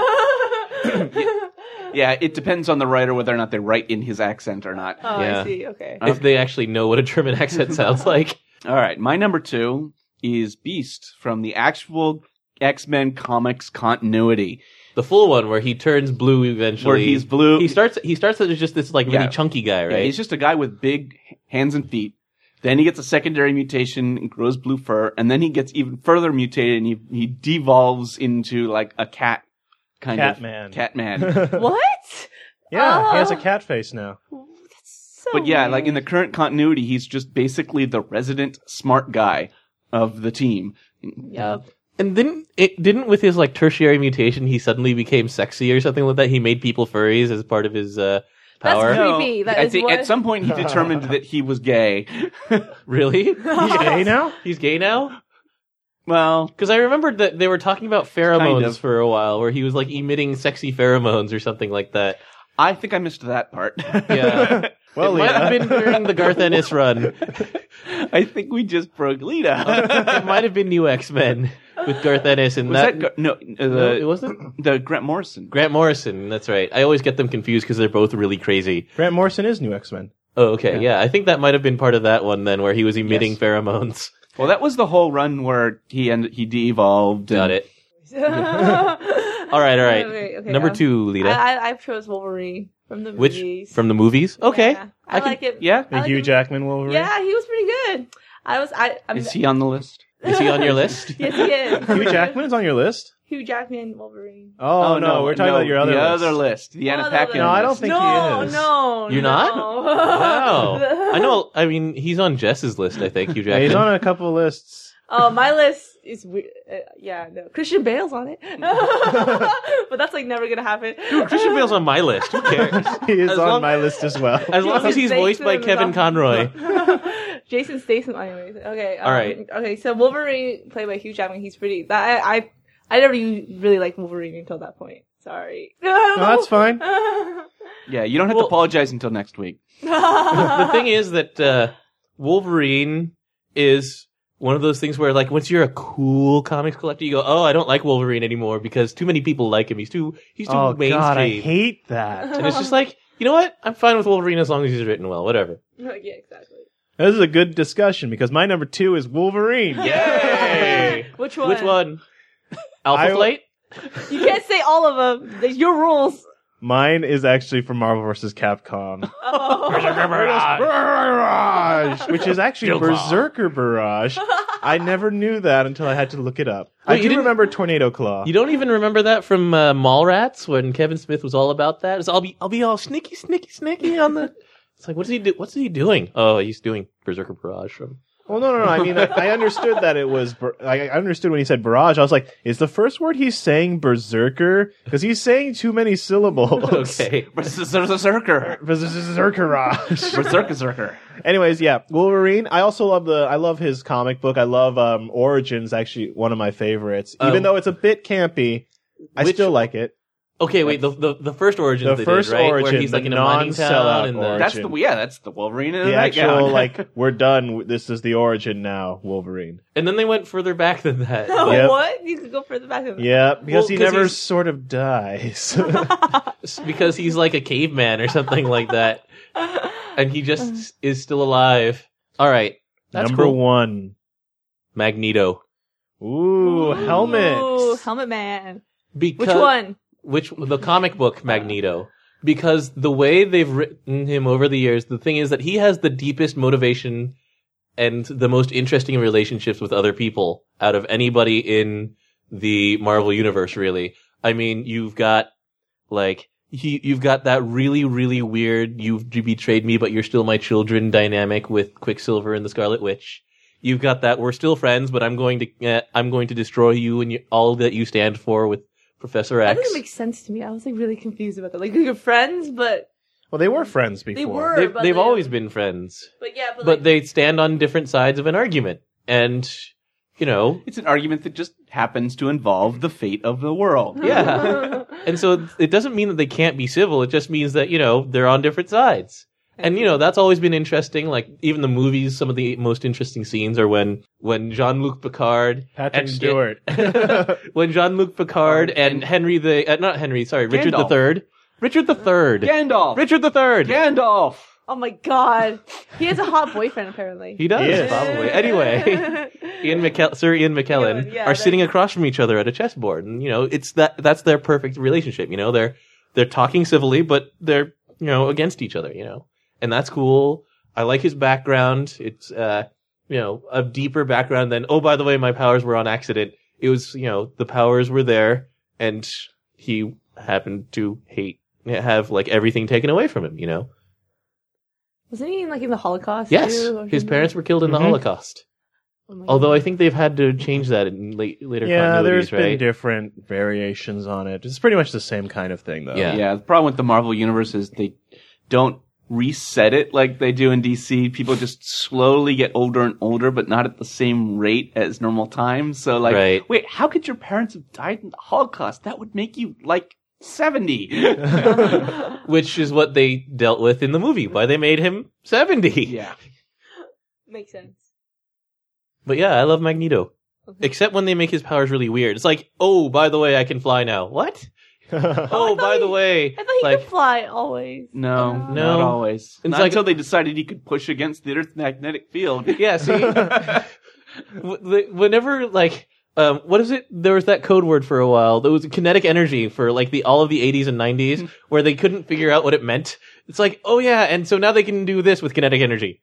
S3: Yeah, it depends on the writer whether or not they write in his accent or not.
S4: Oh,
S2: Yeah.
S4: I see. Okay.
S2: If they actually know what a German accent sounds like.
S3: All right, my number 2 is Beast from the actual X-Men comics continuity,
S2: The full one where he turns blue eventually.
S3: where he's blue.
S2: He starts as just this like really
S3: Yeah.
S2: chunky guy,
S3: Yeah,
S2: right?
S3: he's just a guy with big hands and feet. Then he gets a secondary mutation and grows blue fur, and then he gets even further mutated and he devolves into like a cat kind of
S1: Catman.
S3: Catman.
S4: What?
S1: Yeah, he has a
S4: Oh.
S1: cat face now.
S4: That's so
S3: But yeah,
S4: weird.
S3: like in the current continuity, he's just basically the resident smart guy of the team.
S4: Yup.
S2: And didn't with his like tertiary mutation he suddenly became sexy or something like that? He made people furries as part of his power.
S4: That's creepy. That
S3: I
S4: is
S3: think
S4: what-
S3: at some point he determined that he was gay.
S2: Really?
S1: He's gay now?
S2: He's gay now?
S3: Well,
S2: Because I remembered that they were talking about pheromones
S3: Kind of.
S2: for a while, where he was like emitting sexy pheromones or something like that.
S3: I think I missed that part.
S2: Yeah.
S1: Well,
S2: it might have been during the Garth Ennis run.
S3: I think we just broke Lita.
S2: It might have been New X-Men with Garth Ennis and
S3: Was that no?
S2: No, it wasn't.
S3: The Grant Morrison.
S2: Grant Morrison, that's right. I always get them confused because they're both really crazy.
S1: Grant Morrison is New X-Men.
S2: Oh, okay, yeah. I think that might have been part of that one then, where he was emitting
S3: Yes.
S2: pheromones.
S3: Well, that was the whole run where he de-evolved.
S2: Got it. All right.
S4: Okay,
S2: Number 2, Lita.
S4: I chose Wolverine from the
S2: Which
S4: movies.
S2: from the movies? Okay.
S4: Yeah, I like it.
S3: Yeah?
S4: I like
S1: Hugh
S4: him.
S1: Jackman Wolverine.
S4: Yeah, he was pretty good. I'm
S3: Is he on the list?
S2: Is he on your list?
S4: Yes, he is.
S1: Hugh Jackman's on your list?
S4: Hugh Jackman, Wolverine.
S1: Oh, no, we're talking about your other
S3: the
S1: list.
S3: other list. The Anna
S4: What
S3: Paquin
S4: other
S1: No, I
S3: list.
S1: don't think
S4: no,
S1: he is.
S4: no,
S2: You're
S4: no.
S2: not? Wow. I know. I mean, he's on Jess's list, I think, Hugh
S1: Yeah,
S2: Jackman.
S1: he's on a couple lists.
S4: Oh, my list is weird. No. Christian Bale's on it. But that's like never gonna happen.
S2: Dude, Christian Bale's on my list. Who cares?
S1: He is
S2: As
S1: on
S2: long-
S1: my list as well.
S2: As long as he's voiced by Kevin Conroy.
S4: Jason Statham, anyways. Okay.
S2: All right.
S4: Okay, so Wolverine, played by Hugh Jackman, he's pretty. I never really liked Wolverine until that point. Sorry.
S1: No, that's fine.
S3: Yeah, you don't have
S2: Well-
S3: to apologize until next week.
S2: The thing is that Wolverine is one of those things where, like, once you're a cool comics collector, you go, "Oh, I don't like Wolverine anymore because too many people like him. He's too
S1: Oh,
S2: mainstream."
S1: God, I hate that.
S2: And it's just like, you know what? I'm fine with Wolverine as long as he's written well. Whatever.
S4: Yeah, exactly.
S1: This is a good discussion because my number 2 is Wolverine.
S2: Yay!
S4: Which one?
S2: Which one? Alpha
S1: I-
S2: Flight?
S4: You can't say all of them. There's your rules.
S1: Mine is actually from Marvel vs. Capcom.
S4: Oh.
S1: Barrage, which is actually
S2: Joker.
S1: Berserker Barrage. I never knew that until I had to look it up.
S2: Wait,
S1: I
S2: you
S1: do
S2: didn't-
S1: remember Tornado Claw.
S2: You don't even remember that from Mallrats when Kevin Smith was all about that? It's, I'll be all snicky on the. It's like, what's he doing? Oh, he's doing Berserker Barrage from.
S1: Well, no. I mean, I understood that it was. I understood when he said barrage. I was like, is the first word he's saying berserker? Because he's saying too many syllables.
S2: Okay.
S3: Berserker.
S1: Berserkerage.
S3: Berserker.
S1: Anyways, yeah, Wolverine. I also love his comic book. I love Origins. Actually, one of my favorites. Even though it's a bit campy, I
S2: Which-
S1: still like it.
S2: Okay, wait. The first Origins
S1: The
S2: they
S1: first
S2: did, right?
S1: Origin,
S2: Where he's like
S1: the
S2: in a mining
S1: non-sellout
S2: town and
S1: origin.
S3: That's the Wolverine in
S1: The
S3: the
S1: actual
S3: nightgown.
S1: like we're done. This is the origin now. Wolverine.
S2: and then they went further back than that.
S1: Yep.
S4: What? You could go further back than that.
S1: Yeah, because
S2: Well,
S1: he
S2: 'cause
S1: never
S2: he's-
S1: sort of dies.
S2: Because he's like a caveman or something like that, and he just is still alive. All right, that's
S1: Number
S2: cool.
S1: 1.
S2: Magneto.
S1: Ooh, helmet.
S4: Ooh, Helmet Man.
S2: Because,
S4: Which one?
S2: The comic book Magneto. Because the way they've written him over the years, the thing is that he has the deepest motivation and the most interesting relationships with other people out of anybody in the Marvel universe, really. I mean, you've got that really, really weird "you've betrayed me, but you're still my children" dynamic with Quicksilver and the Scarlet Witch. You've got that "we're still friends, but I'm going to destroy you and all that you stand for" with Professor
S4: That
S2: X.
S4: doesn't make sense to me. I was like really confused about that. Like you're friends, but
S1: Well, they were friends before.
S4: they were.
S2: They've,
S4: but
S2: they've
S4: they-
S2: always been friends,
S4: But yeah, but,
S2: but
S4: like,
S2: they stand on different sides of an argument, and you know,
S3: It's an argument that just happens to involve the fate of the world.
S2: yeah. And so it doesn't mean that they can't be civil. It just means that, you know, they're on different sides. And, you know, that's always been interesting. Like, even the movies, some of the most interesting scenes are when Jean-Luc Picard...
S1: Patrick
S2: and
S1: Stewart.
S2: when Jean-Luc Picard and Henry Richard
S3: Gandalf.
S2: III. Richard III.
S3: Gandalf.
S2: Richard III.
S3: Gandalf.
S4: oh my god, he has a hot boyfriend apparently.
S2: He does,
S1: He is.
S2: probably. Anyway, Sir Ian McKellen
S4: Yeah,
S2: are
S4: that's-
S2: sitting across from each other at a chessboard, and you know that's their perfect relationship. You know, they're talking civilly, but they're against each other. You know, and that's cool. I like his background. It's a deeper background than, oh, by the way, my powers were on accident. It was the powers were there, and he happened to have like everything taken away from him. You know.
S4: Wasn't he in the Holocaust?
S2: Yes,
S4: too, or
S2: his
S4: something?
S2: parents were killed in the
S1: Mhm.
S2: Holocaust.
S4: Oh my
S2: Although
S4: God.
S2: I think they've had to change that in later
S1: Yeah,
S2: continuities,
S1: there's been
S2: right?
S1: different variations on it. It's pretty much the same kind of thing, though.
S2: Yeah.
S3: Yeah, the problem with the Marvel universe is they don't reset it like they do in DC. People just slowly get older and older, but not at the same rate as normal times. So like,
S2: Right.
S3: wait, how could your parents have died in the Holocaust? That would make you like 70.
S2: Which is what they dealt with in the movie, why they made him 70.
S3: Yeah.
S4: Makes sense.
S2: But yeah, I love Magneto.
S4: Okay.
S2: Except when they make his powers really weird. It's like, oh, by the way, I can fly now. What? Oh, by the way,
S4: I thought he
S2: like,
S4: could fly always.
S3: No,
S4: No.
S3: not always.
S2: It's
S3: Not
S2: like-
S3: until they decided he could push against the Earth's magnetic field.
S2: yeah, see, Whenever, like, what is it? There was that code word for a while. There was kinetic energy for, like, all of the 80s and 90s, where they couldn't figure out what it meant. It's like, oh yeah, and so now they can do this with kinetic energy.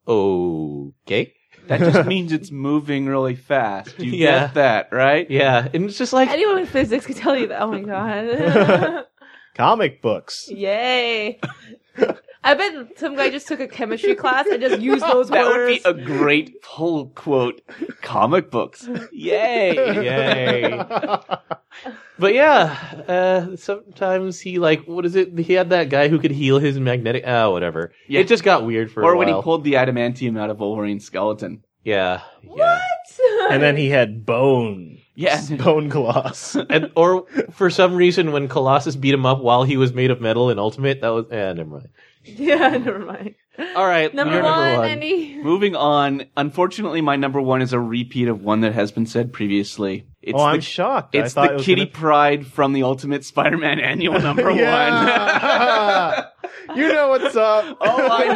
S2: Okay.
S3: That just means it's moving really fast. You
S2: Yeah.
S3: get that, right?
S2: Yeah, and it's just like,
S4: Anyone with physics could tell you that. Oh my god.
S1: Comic books.
S4: Yay. I bet some guy just took a chemistry class and just used those
S3: That would
S4: words.
S3: be a great pull quote. Comic books. Yay.
S2: yay. But yeah, sometimes he, like, what is it? He had that guy who could heal his magnetic, whatever.
S3: Yeah.
S2: It just got weird for a
S3: Or
S2: while.
S3: when he pulled the adamantium out of Wolverine's skeleton.
S2: Yeah.
S4: What?
S1: And then he had bone.
S3: Yeah.
S1: Bone Colossus.
S2: Or for some reason, when Colossus beat him up while he was made of metal in Ultimate, that was, never mind.
S4: Yeah, never mind.
S2: All right,
S4: Number
S2: you're
S4: one,
S2: number one.
S4: Andy.
S3: Moving on. Unfortunately, my number one is a repeat of one that has been said previously. It's
S1: I'm
S3: the,
S1: shocked.
S3: It's
S1: I thought
S3: the
S1: it was
S3: Kitty
S1: gonna...
S3: Pryde from the Ultimate Spider-Man Annual number one.
S1: Yeah. You know what's up.
S3: Oh, I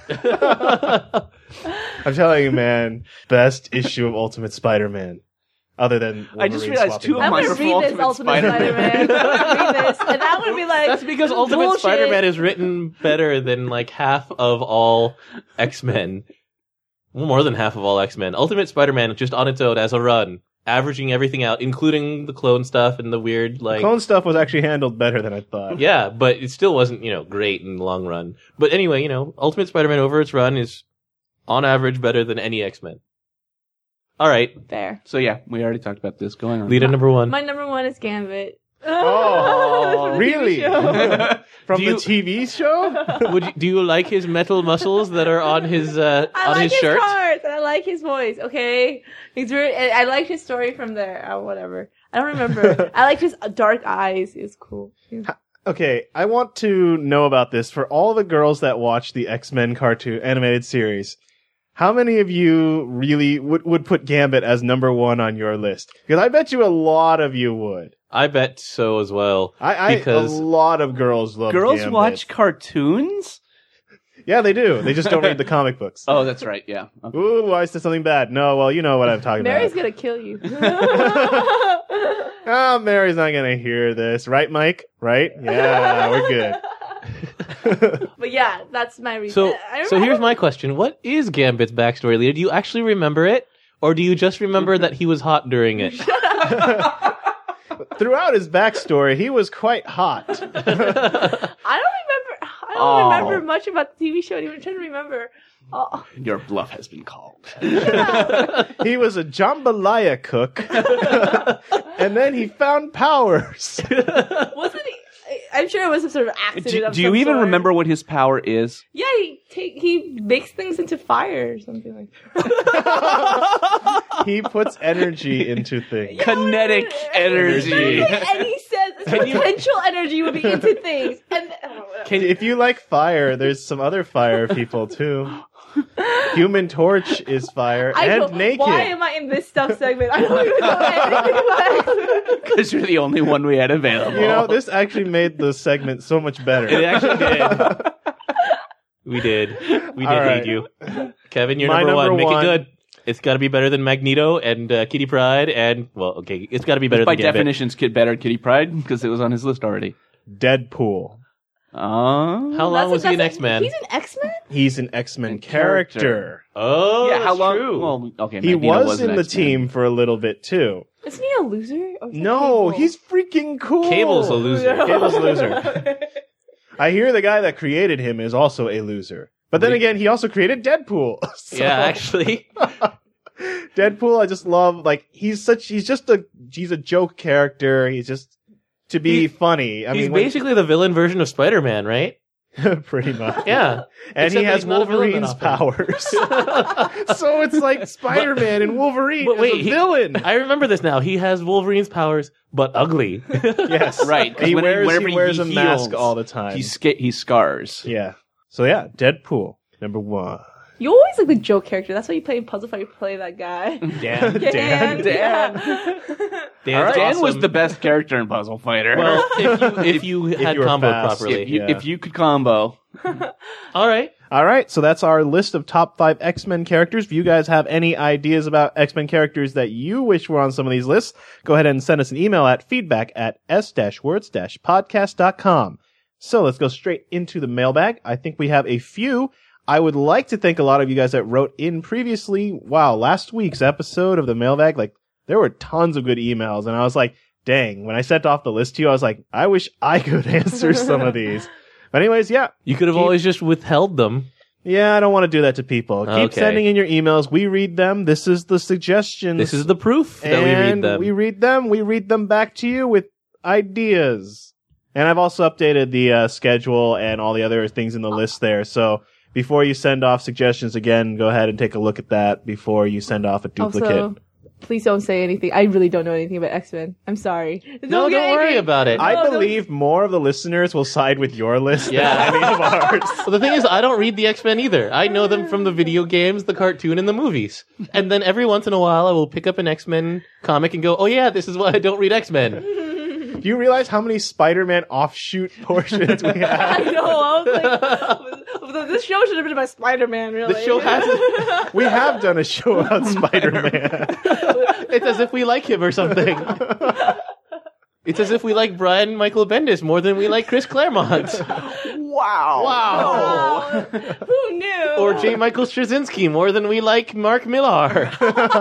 S3: know.
S1: I'm telling you, man. Best issue of Ultimate Spider-Man. Other than
S3: I just
S1: Wolverine
S3: realized
S1: swapping
S3: two of
S4: I'm
S3: mine
S1: bodies.
S4: gonna
S3: are
S4: read
S3: from
S4: this
S3: Ultimate
S4: Ultimate
S3: Spider-Man.
S4: Spider-Man. I'm gonna read this, and that would be like.
S2: That's because
S4: this is
S2: Ultimate
S4: bullshit.
S2: Spider-Man is written better than, like, half of all X-Men. Well, more than half of all X-Men. Ultimate Spider-Man, just on its own as a run, averaging everything out, including the clone stuff and the weird, like...
S1: Clone stuff was actually handled better than I thought.
S2: Yeah, but it still wasn't, great in the long run. But anyway, Ultimate Spider-Man over its run is, on average, better than any X-Men. All right,
S4: Fair.
S3: So yeah, we already talked about this. Going on.
S2: lead at number one.
S4: My number one is Gambit.
S1: Oh,
S4: From the TV
S1: really?
S4: show.
S1: From
S2: Do
S1: the
S2: you-
S1: TV show?
S2: Do you like his metal muscles that are on his
S4: I
S2: on
S4: like
S2: his
S4: his
S2: shirt?
S4: cards and I like his voice. Okay, he's very. I like his story from there. Whatever. I don't remember. I like his dark eyes. It's cool.
S1: Okay, I want to know about this for all the girls that watch the X-Men cartoon animated series. How many of you really would put Gambit as number one on your list? Because I bet you a lot of you would.
S2: I bet so as well.
S1: A
S2: Because
S1: lot of girls love
S3: Girls
S1: Gambit.
S3: watch cartoons?
S1: Yeah, they do. They just don't read the comic books.
S3: Oh, that's right. Yeah. Okay.
S1: Ooh, I said something bad. No, well, you know what I'm talking
S4: Mary's
S1: about.
S4: gonna kill you.
S1: Oh, Mary's not gonna hear this. Right, Mike? Right? Yeah, we're good.
S4: But yeah, that's my reason.
S2: so
S4: I
S2: so here's my question: what is Gambit's backstory, Leah? Do you actually remember it, or do you just remember that he was hot during it?
S1: Throughout his backstory, he was quite hot.
S4: I don't remember much about the TV show. I'm trying to remember. Oh.
S3: Your bluff has been called.
S1: He was a jambalaya cook, and then he found powers.
S4: Wasn't he? I'm sure it was some sort of accident. of
S3: Do you
S4: some
S3: even
S4: sort.
S3: remember what his power is?
S4: Yeah, he makes things into fire or something like that.
S1: He puts energy into things.
S3: Kinetic energy.
S4: And he says potential energy would be into things. And
S1: If you like fire, there's some other fire people too. Human Torch is fire and naked.
S4: Why am I in this stuff segment? I don't even know anything about
S3: Because you're the only one we had available.
S1: You know, this actually made the segment so much better.
S2: It actually did. We did
S1: All
S2: hate
S1: right.
S2: you, Kevin. You're
S1: My
S2: number one.
S1: number
S2: Make
S1: one.
S2: it good. It's got to be better than Magneto and Kitty Pryde, and okay, it's got to be better
S3: By
S2: than Gambit.
S3: definitions, better Kitty Pryde, because it was on his list already.
S1: Deadpool.
S2: How long was he an X-Man?
S4: He's an X-Men?
S1: He's an X-Men
S3: Character.
S1: character.
S2: Oh,
S3: yeah, how
S2: that's
S3: long?
S2: true.
S3: Well, okay,
S1: He
S3: Magneto
S1: was
S3: an
S1: in the
S3: X-Men.
S1: team for a little bit too.
S4: Isn't he a loser? Or is that
S1: No,
S4: Cable?
S1: he's freaking cool.
S2: Cable's a loser.
S1: Cable's a loser. I hear the guy that created him is also a loser. But then again, he also created Deadpool. So,
S2: Yeah, actually.
S1: Deadpool, I just love, like, he's a joke character. He's just to be funny. I
S2: He's
S1: mean, when-
S2: basically the villain version of Spider-Man, right?
S1: pretty much.
S2: Yeah.
S1: And
S2: Except
S1: he
S2: that
S1: has
S2: he's not a villain
S1: Wolverine's
S2: that
S1: powers. So it's like Spider-Man and Wolverine
S2: But wait,
S1: as a villain.
S2: I remember this now. He has Wolverine's powers, but ugly.
S1: Yes.
S3: Right, 'cause
S1: He
S3: whenever
S1: wears a
S3: he
S1: mask
S3: heals,
S1: all the time.
S3: He scars.
S1: Yeah. So yeah, Deadpool, number one.
S4: You always like the joke character. That's why you play in Puzzle Fight. You play that guy.
S2: Dan.
S1: Dan.
S2: Dan's
S3: Dan
S2: awesome.
S3: was the best character in Puzzle Fighter.
S2: Well, if you had
S1: you were
S2: combo
S1: fast.
S2: properly.
S1: Yeah.
S3: if you could combo,
S2: All right.
S1: All right, so that's our list of top 5 X-Men characters. If you guys have any ideas about X-Men characters that you wish were on some of these lists, go ahead and send us an email at feedback@s-words-podcast.com. So let's go straight into the mailbag. I think we have a few. I would like to thank a lot of you guys that wrote in previously. Wow, last week's episode of the mailbag, like, there were tons of good emails, and I was like, dang, when I sent off the list to you, I was like, I wish I could answer some of these. But anyways, yeah.
S2: You could have always just withheld them.
S1: Yeah, I don't want to do that to people. Keep
S2: Okay.
S1: sending in your emails. We read them. This is the suggestions.
S2: This is the proof that we read
S1: And
S2: them.
S1: we read them. We read them back to you with ideas. And I've also updated the schedule and all the other things in the list there. So before you send off suggestions again, go ahead and take a look at that before you send off a duplicate.
S4: Also, please don't say anything. I really don't know anything about X-Men. I'm sorry.
S2: No,
S4: get
S2: don't worry
S4: angry.
S2: about it.
S1: I
S4: No,
S1: believe more of the listeners will side with your list
S2: Yeah.
S1: than any of ours.
S2: Well, the thing is, I don't read the X-Men either. I know them from the video games, the cartoon, and the movies. And then every once in a while, I will pick up an X-Men comic and go, oh yeah, this is why I don't read X-Men.
S1: Do you realize how many Spider-Man offshoot portions we
S4: I
S1: have?
S4: know. I was like, this show should have been about Spider-Man, really.
S2: The show hasn't.
S1: We have done a show about Spider-Man.
S2: It's as if we like him or something. It's as if we like Brian Michael Bendis more than we like Chris Claremont.
S3: Wow.
S2: Wow.
S4: Who knew?
S2: Or J. Michael Straczynski more than we like Mark Millar.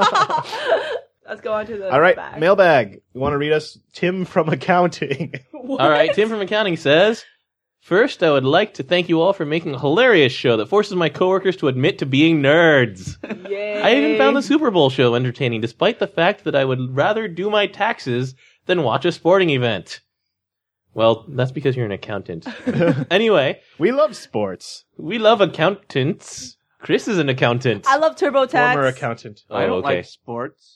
S4: Let's go on to the
S1: All right,
S4: back.
S1: mailbag. You want to read us Tim from accounting?
S2: All right, Tim from Accounting says, first, I would like to thank you all for making a hilarious show that forces my coworkers to admit to being nerds.
S4: Yay.
S2: I even found the Super Bowl show entertaining, despite the fact that I would rather do my taxes than watch a sporting event. Well, that's because you're an accountant. Anyway,
S1: We love sports.
S2: we love accountants. Chris is an accountant.
S4: I love TurboTax.
S1: Former accountant.
S2: Oh,
S3: I don't
S2: okay.
S3: like sports.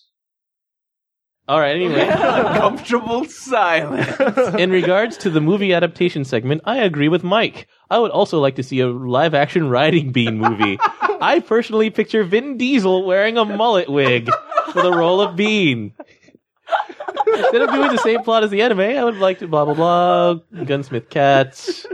S2: All right, anyway.
S3: Comfortable silence.
S2: In regards to the movie adaptation segment, I agree with Mike. I would also like to see a live-action Riding Bean movie. I personally picture Vin Diesel wearing a mullet wig for the role of Bean. Instead of doing the same plot as the anime, I would like to blah blah blah, Gunsmith Cats.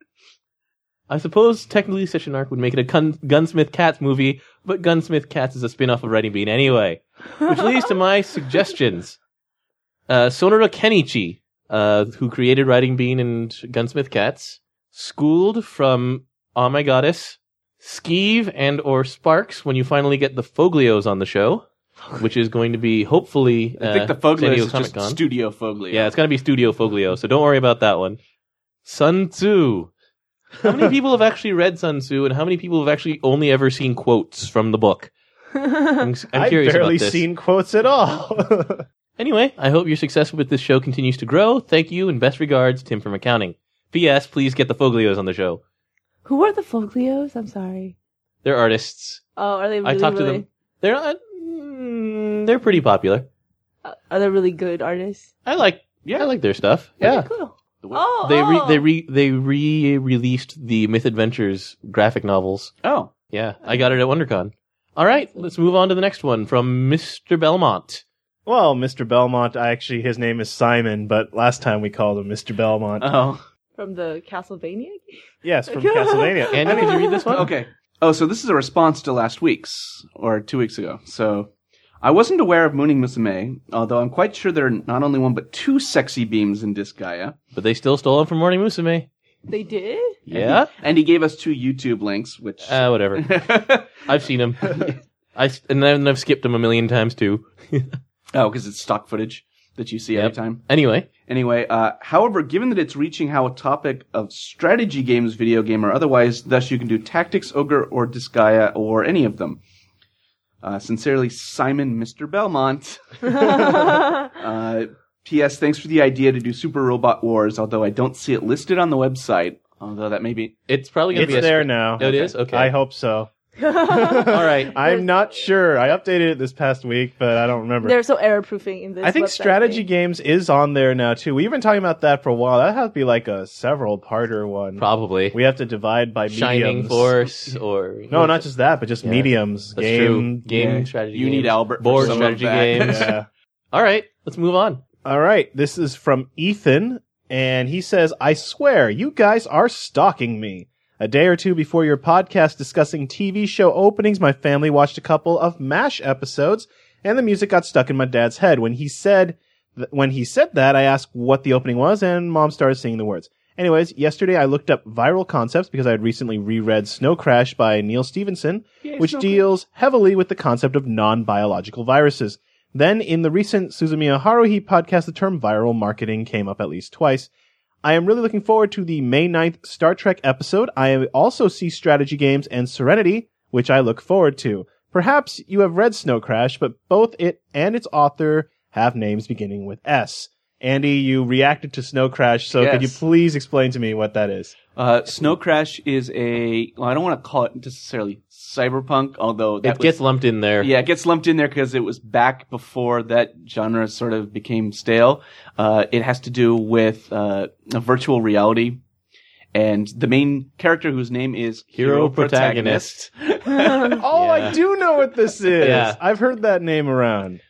S2: I suppose technically such an arc would make it a Gunsmith Cats movie, but Gunsmith Cats is a spin-off of Riding Bean anyway. Which leads to my suggestions. Sonora Kenichi, who created Riding Bean and Gunsmith Cats, schooled from Oh My Goddess, Skeeve and or Sparks when you finally get the Foglios on the show, which is going to be hopefully
S3: I think the
S2: San
S3: Foglio
S2: Diego
S3: is just
S2: Comic-Con.
S3: Studio Foglio.
S2: Yeah, it's going to be Studio Foglio, so don't worry about that one. Sun Tzu. How many people have actually read Sun Tzu, and how many people have actually only ever seen quotes from the book? I'm
S1: I've
S2: curious
S1: barely
S2: about this.
S1: seen quotes at all.
S2: Anyway, I hope your success with this show continues to grow. Thank you, and best regards, Tim from Accounting. P.S. Please get the Foglios on the show.
S4: Who are the Foglios? I'm sorry.
S2: They're artists.
S4: Oh, are they really,
S2: I talked to
S4: really,
S2: them. They're not. They're pretty popular.
S4: Are they really good artists?
S2: I like their stuff. Yeah.
S4: Okay, cool.
S3: The
S4: Oh,
S2: They re-released the Myth Adventures graphic novels.
S3: Oh.
S2: Yeah, I got it at WonderCon. All right, let's move on to the next one from Mr. Belmont.
S1: Well, Mr. Belmont, his name is Simon, but last time we called him Mr. Belmont.
S3: Oh.
S4: from the Castlevania?
S1: Yes, from Castlevania.
S2: Andy, could you read this one?
S3: Okay. Oh, so this is a response to last week's, or 2 weeks ago. So, I wasn't aware of Mooning Musume, although I'm quite sure there are not only one but two sexy beams in Disgaea.
S2: But they still stole them from Morning Musume.
S4: They did?
S2: Yeah?
S3: And he gave us 2 YouTube links, which...
S2: Whatever. I've seen them. And then I've skipped them a million times too.
S3: Oh, because it's stock footage that you see
S2: Yep.
S3: every time.
S2: Anyway,
S3: However, given that it's reaching how a topic of strategy games, video game, or otherwise, thus you can do Tactics, Ogre, or Disgaea, or any of them. Sincerely, Simon, Mr. Belmont. P.S. Thanks for the idea to do Super Robot Wars, although I don't see it listed on the website. Although that may be...
S2: it's probably going
S1: It's
S2: to be
S1: there now.
S2: Oh, it is? Okay.
S1: I hope so.
S2: All right.
S1: I'm not sure. I updated it this past week, but I don't remember.
S4: They're so error-proofing in this
S1: I think
S4: website
S1: strategy
S4: thing.
S1: games is on there now too. We've been talking about that for a while. That has to be like a several-parter one.
S2: Probably.
S1: We have to divide by
S2: Shining
S1: mediums.
S2: Force or...
S1: No, not just that, but just
S2: Yeah.
S1: mediums.
S2: That's
S1: Game.
S2: true. Game
S3: Yeah.
S2: strategy
S3: You
S2: games.
S3: need Albert for
S2: Board
S3: some of
S2: strategy
S3: that.
S2: games.
S1: Yeah.
S2: All right. Let's move on.
S1: All right. This is from Ethan, and he says, I swear, you guys are stalking me. A day or two before your podcast discussing TV show openings, my family watched a couple of MASH episodes, and the music got stuck in my dad's head. When he said that, I asked what the opening was, and Mom started singing the words. Anyways, yesterday I looked up Viral Concepts because I had recently reread Snow Crash by Neil Stephenson, which deals heavily with the concept of non-biological viruses. Then, in the recent Suzumiya Haruhi podcast, the term viral marketing came up at least twice. I am really looking forward to the May 9th Star Trek episode. I also see strategy games and Serenity, which I look forward to. Perhaps you have read Snow Crash, but both it and its author have names beginning with S. Andy, you reacted to Snow Crash, so could you please explain to me what that is?
S3: Snow Crash is I don't want to call it necessarily cyberpunk, although that
S2: gets lumped in there.
S3: Yeah, it gets lumped in there because it was back before that genre sort of became stale. It has to do with a virtual reality, and the main character whose name is
S2: Hero Protagonist.
S1: I do know what this is.
S2: Yeah.
S1: I've heard that name around.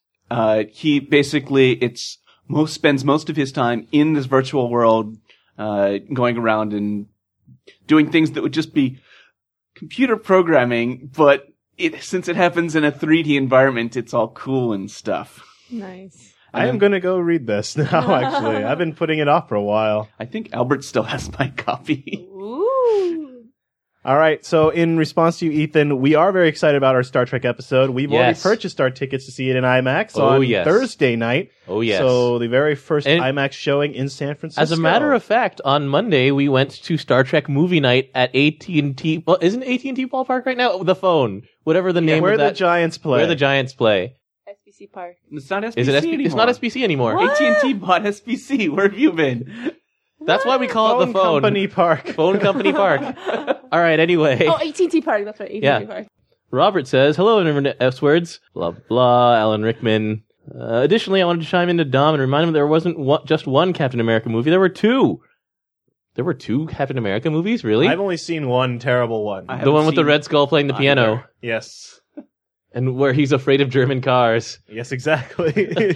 S3: He basically spends most of his time in this virtual world, going around and doing things that would just be computer programming, but since it happens in a 3D environment, it's all cool and stuff.
S4: Nice.
S1: I am going to go read this now, actually. I've been putting it off for a while.
S3: I think Albert still has my copy.
S4: Ooh.
S1: All right, so in response to you, Ethan, we are very excited about our Star Trek episode. We've already purchased our tickets to see it in IMAX on Thursday night.
S2: Oh, yes.
S1: So the very first IMAX showing in San Francisco.
S2: As a matter of fact, on Monday, we went to Star Trek movie night at AT&T. Well, isn't AT&T Ballpark right now? The Phone. Whatever the name of that.
S1: Where the Giants play.
S2: Where the Giants play.
S4: SBC Park.
S3: It's not SBC
S2: Is it
S3: anymore.
S2: It's not SBC anymore.
S4: What?
S3: AT&T bought SBC. Where have you been?
S2: That's why we call it the Phone.
S1: Company Park.
S2: Phone Company Park. All right, anyway.
S4: Oh, AT&T Park. That's right. AT&T Park.
S2: Robert says, hello, Internet S-words. Blah, blah, Alan Rickman. Additionally, I wanted to chime into Dom and remind him there wasn't just one Captain America movie. There were two. There were two Captain America movies? Really?
S1: I've only seen one terrible one.
S2: The one with the Red Skull playing the piano.
S1: Yes.
S2: And where he's afraid of German cars.
S1: Yes, exactly.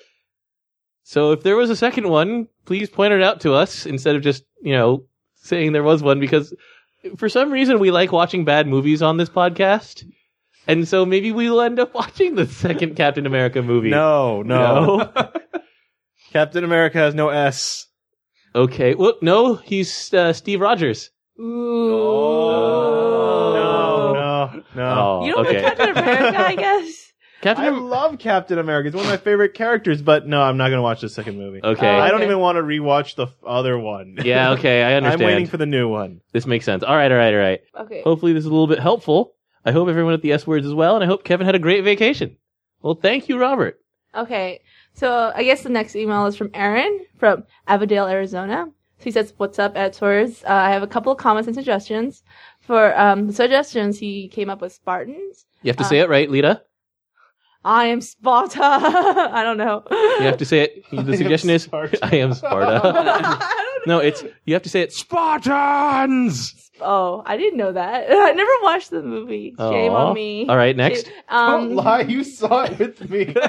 S2: So if there was a second one, please point it out to us instead of just, saying there was one, because for some reason we like watching bad movies on this podcast. And so maybe we'll end up watching the second Captain America movie.
S1: No. Captain America has no S.
S2: Okay. Well, no, he's Steve Rogers.
S4: Ooh.
S1: No.
S4: You don't like Captain America, I guess?
S1: I love Captain America. It's one of my favorite characters, but no, I'm not going to watch the second movie.
S2: Okay.
S1: I don't even want to rewatch the other one.
S2: Yeah, okay, I understand.
S1: I'm waiting for the new one.
S2: This makes sense. All right.
S4: Okay.
S2: Hopefully this is a little bit helpful. I hope everyone at the S-Words as well, and I hope Kevin had a great vacation. Well, thank you, Robert.
S4: Okay. So I guess the next email is from Aaron from Avondale, Arizona. So he says, what's up, Editors? I have a couple of comments and suggestions. For the suggestions, he came up with Spartans.
S2: You have to say it right, Lita.
S4: I am Sparta. I don't know.
S2: You have to say it. The suggestion is, I am Sparta.
S4: I don't know.
S2: No, you have to say it, Spartans!
S4: Oh, I didn't know that. I never watched the movie. Shame on me.
S2: All right, next.
S1: Don't lie, you saw it with me.
S4: No,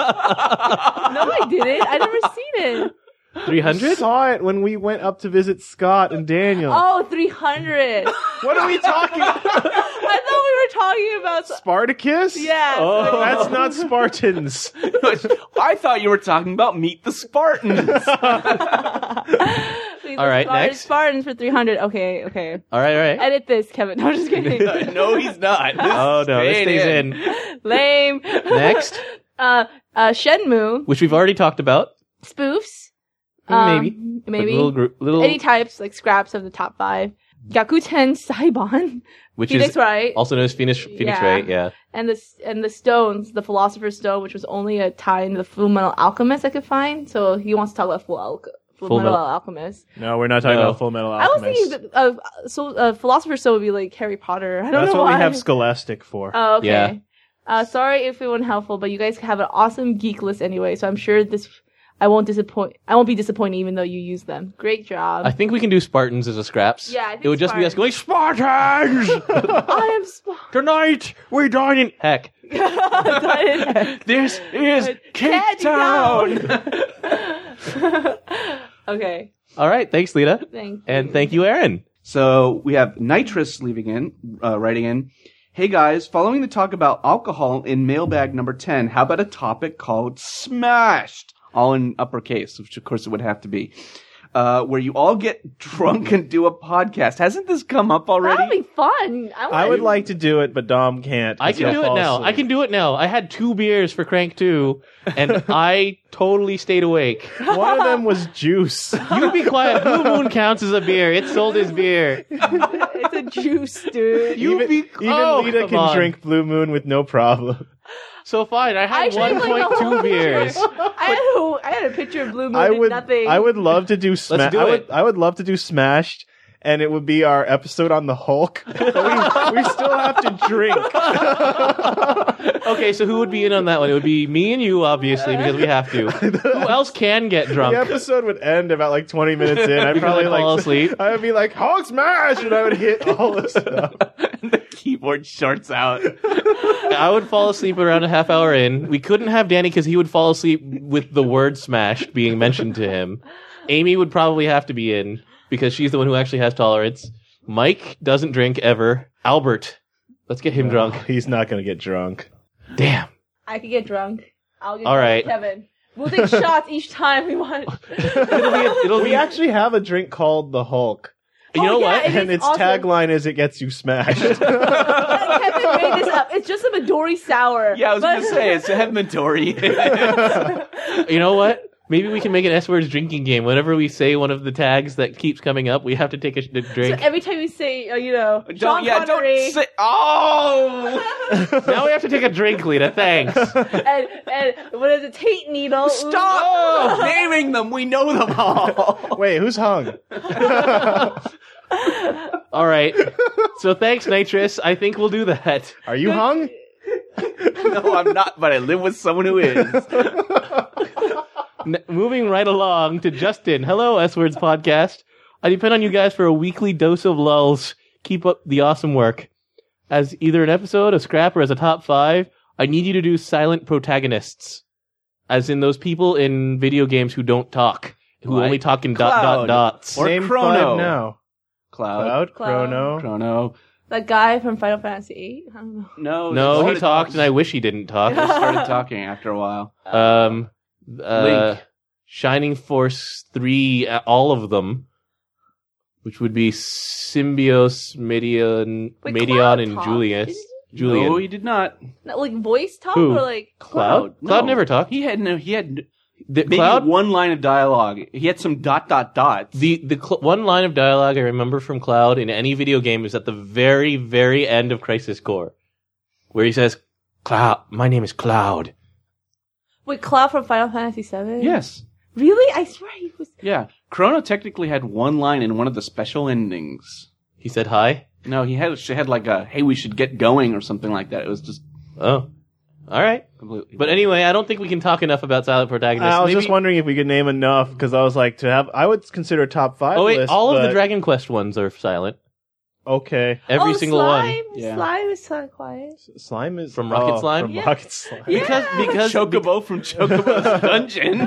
S4: I didn't. I never seen it.
S2: 300?
S1: Saw it when we went up to visit Scott and Daniel.
S4: Oh, 300.
S1: What are we talking about?
S4: I thought we were talking about
S1: Spartacus?
S4: Yeah.
S2: Oh.
S1: That's not Spartans.
S3: I thought you were talking about Meet the Spartans.
S2: All right, next.
S4: Spartans for 300. Okay.
S2: All right.
S4: Edit this, Kevin. No, I'm just kidding.
S3: No, he's not.
S2: Oh, no, this stays in.
S4: Lame.
S2: Next.
S4: Shenmue.
S2: Which we've already talked about.
S4: Spoofs.
S2: Maybe. Little
S4: Any types, like scraps of the top 5. Gyakuten Saiban.
S2: Which
S4: Phoenix
S2: is
S4: Wright.
S2: also known as Phoenix Wright, yeah.
S4: And the stones, the Philosopher's Stone, which was only a tie into the Full Metal Alchemist I could find. So he wants to talk about Full Metal Alchemist.
S1: No, we're not talking about Full Metal Alchemist.
S4: I was thinking Philosopher's Stone would be like Harry Potter. I don't know why.
S1: That's what we have Scholastic for.
S4: Oh, okay.
S2: Yeah.
S4: Sorry if it wasn't helpful, but you guys have an awesome geek list anyway, so I'm sure I won't be disappointed even though you use them. Great job.
S2: I think we can do Spartans as a scraps.
S4: Yeah, I think
S2: it would just be us going, Spartans!
S4: I am Spartans.
S2: Tonight, we dine in heck. This is Cape Town!
S4: Okay.
S2: All right, thanks, Lita.
S4: Thank you.
S2: And thank you, Aaron.
S3: So we have Nitrous writing in. Hey guys, following the talk about alcohol in mailbag number 10, how about a topic called Smashed? All in uppercase, which of course it would have to be. Where you all get drunk and do a podcast. Hasn't this come up already?
S4: That would be fun.
S1: I would like to do it, but Dom can't.
S2: I can do it now. I can do it now. I had 2 beers for Crank 2, and I totally stayed awake.
S1: One of them was juice.
S2: You be quiet. Blue Moon counts as a beer. It's sold as beer.
S4: It's a juice, dude.
S2: You
S1: even
S2: be
S1: even Lita
S2: come
S1: can
S2: on.
S1: drink Blue Moon with no problem.
S2: So fine, I had
S4: drank, like, the
S2: 1.2
S4: whole
S2: beers.
S4: I had a picture of Blue Moon
S1: I
S4: and
S1: would
S4: nothing.
S1: I would love to do Smash.
S2: do it.
S1: I would love to do Smashed, and it would be our episode on the Hulk. But we still have to drink.
S2: Okay, so who would be in on that one? It would be me and you, obviously, because we have to. Who else can get drunk?
S1: The episode would end about like 20 minutes in. I'd
S2: Because
S1: probably
S2: I fall asleep.
S1: I would be like Hulk Smash, and I would hit all this stuff.
S3: The keyboard shorts out.
S2: I would fall asleep around a half hour in. We couldn't have Danny because he would fall asleep with the word smashed being mentioned to him. Amy would probably have to be in because she's the one who actually has tolerance. Mike doesn't drink ever. Albert, let's get him drunk.
S1: He's not going to get drunk.
S2: Damn.
S4: I could get drunk. I'll get
S2: All
S4: drunk
S2: right.
S4: with Kevin. We'll take shots each time we want.
S2: It'll
S1: We
S2: be
S1: actually have a drink called the Hulk,
S2: you know
S4: Oh, yeah,
S2: what?
S4: it
S1: and
S4: is
S1: its
S4: awesome.
S1: tagline is "It gets you smashed."
S4: Kevin made this up. It's just a Midori sour.
S3: Yeah, I was going to say, it's a Hedmontory.
S2: You know what? Maybe we can make an S-words drinking game. Whenever we say one of the tags that keeps coming up, we have to take a
S4: So
S2: drink.
S4: every time you say, Sean
S3: don't
S4: Connery,
S3: say, oh!
S2: Now we have to take a drink, Lita. Thanks.
S4: and what is it, Tate Needle?
S3: Stop naming them. We know them all.
S1: Wait, who's hung?
S2: All right. So thanks, Nitrous. I think we'll do that.
S1: Are you hung?
S3: No, I'm not, but I live with someone who is.
S2: Moving right along to Justin. Hello, S-Words Podcast. I depend on you guys for a weekly dose of lulls. Keep up the awesome work. As either an episode, a scrap, or as a top 5, I need you to do silent protagonists. As in those people in video games who don't talk. Who
S3: Like
S2: only talk in
S3: Cloud.
S2: dots.
S3: Or
S1: Name
S3: Chrono.
S1: 5 now.
S3: Cloud.
S1: Chrono.
S3: Chrono.
S4: That guy from Final Fantasy VIII? I don't know.
S3: No,
S2: No, he
S3: started
S2: talked, and I wish he didn't talk.
S3: started talking after a while.
S2: Link. Shining Force 3, all of them, which would be Symbios, Medion,
S4: Wait,
S2: Medion,
S4: Cloud
S2: and
S4: talked.
S2: Julian. Julian.
S3: No, he did not.
S4: Not like voice talk
S2: Who?
S4: or like
S2: Cloud?
S3: No.
S2: Cloud never talked.
S3: He had
S2: The
S3: maybe
S2: Cloud,
S3: one line of dialogue. He had some ...
S2: the one line of dialogue I remember from Cloud in any video game is at the very, very end of Crisis Core, where he says, "Cloud, my name is Cloud."
S4: Wait, Cloud from Final Fantasy VII?
S3: Yes.
S4: Really? I swear he was.
S3: Yeah. Chrono technically had one line in one of the special endings.
S2: He said hi.
S3: No, she had like a, hey, we should get going or something like that. It was just
S2: Oh, all right.
S3: completely.
S2: But anyway, I don't think we can talk enough about silent protagonists.
S1: I was
S2: Maybe-
S1: just wondering if we could name enough, because I was like, I would consider a top 5
S2: Oh wait,
S1: list,
S2: all of the
S1: but-
S2: Dragon Quest ones are silent.
S1: Okay.
S2: Every
S4: oh,
S2: single
S4: slime.
S2: one.
S3: Yeah.
S4: Slime is so quiet.
S1: Slime is...
S2: From Rocket Slime?
S1: From
S4: Yeah.
S1: Rocket Slime.
S2: Because
S3: Chocobo from Chocobo's Dungeon.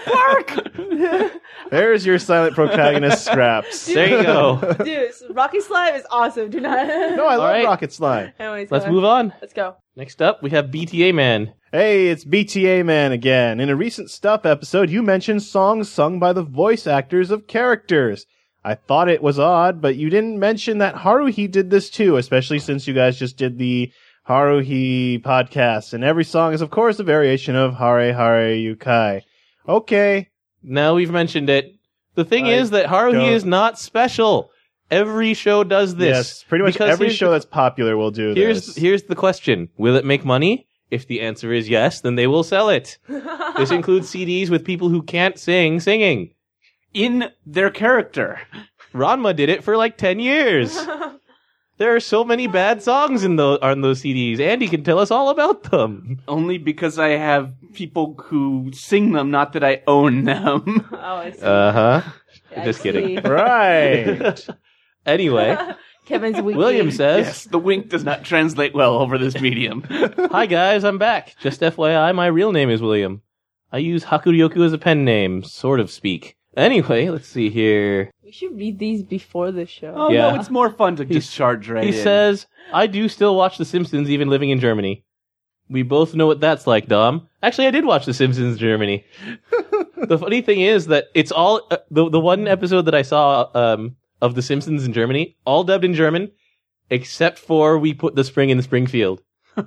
S1: There's your silent protagonist scraps.
S2: there you go.
S4: Dude, Rocky Slime is awesome. Do not.
S1: No, I love
S2: right.
S1: Rocket Slime.
S4: Anyways,
S2: Let's
S4: go
S2: move on.
S4: Let's go.
S2: Next up, we have BTA Man.
S1: Hey, it's BTA Man again. In a recent Stuff episode, you mentioned songs sung by the voice actors of characters. I thought it was odd, but you didn't mention that Haruhi did this too, especially since you guys just did the Haruhi podcast, and every song is of course a variation of Hare Hare Yukai. Okay.
S2: Now we've mentioned it. The thing
S1: I
S2: is that Haruhi
S1: don't-
S2: is not special. Every show does this.
S1: Yes, pretty much
S2: Because
S1: every
S2: here's
S1: show
S2: the-
S1: that's popular will do this.
S2: Here's the question. Will it make money? If the answer is yes, then they will sell it. This includes CDs with people who can't sing singing.
S3: In their character.
S2: Ranma did it for like 10 years. There are so many bad songs on those CDs. Andy can tell us all about them.
S3: Only because I have people who sing them, not that I own them.
S4: Oh, I see.
S2: Uh-huh.
S4: I
S2: Just kidding.
S4: see.
S1: Right.
S2: Anyway,
S4: Kevin's weekly.
S2: William says,
S3: Yes, the wink does not translate well over this medium.
S2: "Hi guys, I'm back. Just FYI, my real name is William. I use Hakuryoku as a pen name, sort of speak. Anyway, let's see here.
S4: We should read these before the show.
S3: Oh
S2: Yeah.
S3: no, it's more fun to just charge right
S2: He
S3: in.
S2: says, I do still watch The Simpsons even living in Germany. We both know what that's like, Dom. Actually, I did watch The Simpsons in Germany. The funny thing is that it's all, the one episode that I saw of The Simpsons in Germany, all dubbed in German, except for We Put the Spring in Springfield.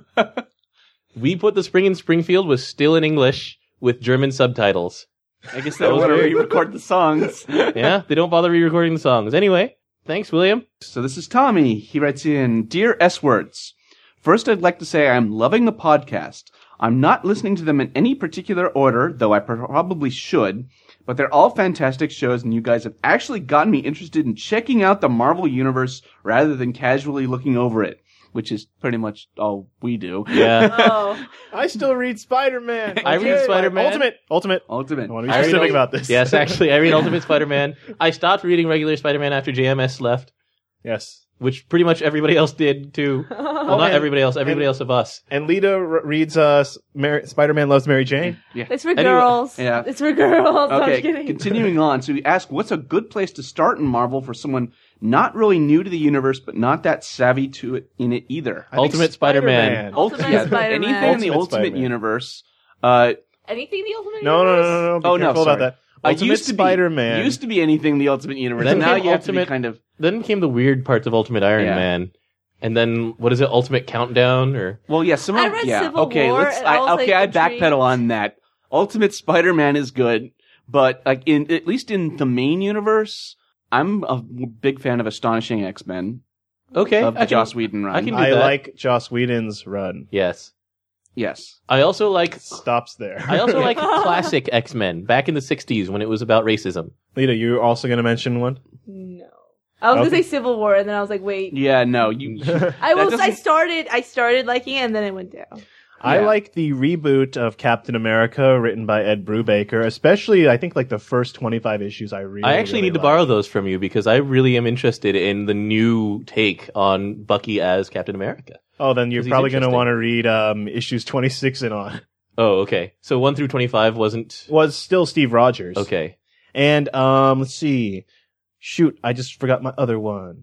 S2: We Put the Spring in Springfield was still in English with German subtitles.
S3: I guess
S2: That
S3: they
S2: was
S3: want to
S2: weird.
S3: re-record the songs.
S2: Yeah, they don't bother re-recording the songs. Anyway, thanks, William.
S3: So this is Tommy. He writes in, Dear S-Words, first I'd like to say I'm loving the podcast. I'm not listening to them in any particular order, though I probably should, but they're all fantastic shows and you guys have actually gotten me interested in checking out the Marvel Universe rather than casually looking over it, which is pretty much all we do.
S2: Yeah.
S4: Oh.
S1: I still read Spider-Man.
S2: I read Spider-Man.
S1: Ultimate.
S3: Ultimate.
S1: I want to be
S2: I read
S1: specific
S2: all-
S1: about this.
S2: Yes, actually, I read Ultimate Spider-Man. I stopped reading regular Spider-Man after JMS left,
S1: Yes.
S2: which pretty much everybody else did too. Well, not
S1: and-
S2: everybody else of us.
S1: And Lita reads Spider-Man Loves Mary Jane.
S4: It's for
S2: Anyway,
S4: girls.
S3: yeah.
S4: It's for girls. I'm
S3: Okay,
S4: kidding.
S3: continuing on. So we ask, what's a good place to start in Marvel for someone not really new to the universe, but not that savvy to it in it either?
S1: I think
S2: Ultimate Spider-Man.
S4: Ultimate
S3: Yeah,
S4: Spider-Man.
S3: anything in the
S1: Ultimate
S3: Ultimate
S1: Spider-Man.
S3: Universe.
S4: Anything the Ultimate
S1: No.
S4: Universe?
S1: Be
S3: Oh, no,
S1: careful
S3: sorry.
S1: about that. Ultimate Spider-Man.
S3: Used to be anything in the Ultimate Universe.
S2: Then
S3: Now
S2: came
S3: you have to be
S2: Ultimate-
S3: kind of.
S2: Then came the weird parts of Ultimate Iron
S3: Yeah.
S2: Man. And then, what is it, Ultimate Countdown? Or
S3: Well, yeah, some of
S4: I read
S3: yeah.
S4: Civil
S3: Okay,
S4: War,
S3: let's.
S4: and I was,
S3: I
S4: like,
S3: backpedal
S4: intrigued.
S3: on that. Ultimate Spider-Man is good, but like at least in the main universe, I'm a big fan of Astonishing X-Men
S2: Okay,
S3: of the
S2: I can-
S3: Joss Whedon run.
S2: I can do
S1: I
S2: that.
S1: like Joss Whedon's run.
S2: Yes.
S3: Yes.
S2: I also like
S1: Stops there.
S2: I also like classic X-Men back in the 60s when it was about racism.
S1: Lita, you're also going to mention one?
S4: No. I was
S1: Okay.
S4: gonna say Civil War, and then I was like, wait.
S3: Yeah. No. You.
S4: I
S3: doesn't-
S4: started liking it, and then it went down.
S1: I
S3: Yeah.
S1: like the reboot of Captain America written by Ed Brubaker, especially I think like the first 25 issues I really
S2: I actually need to
S1: like.
S2: borrow those from you because I really am interested in the new take on Bucky as Captain America.
S1: Oh, then you're
S2: 'Cause he's
S1: probably going to
S2: interesting.
S1: want to read issues 26 and on.
S2: Oh, okay. So 1 through 25 wasn't
S1: Was still Steve Rogers.
S2: okay.
S1: And let's see. Shoot, I just forgot my other one.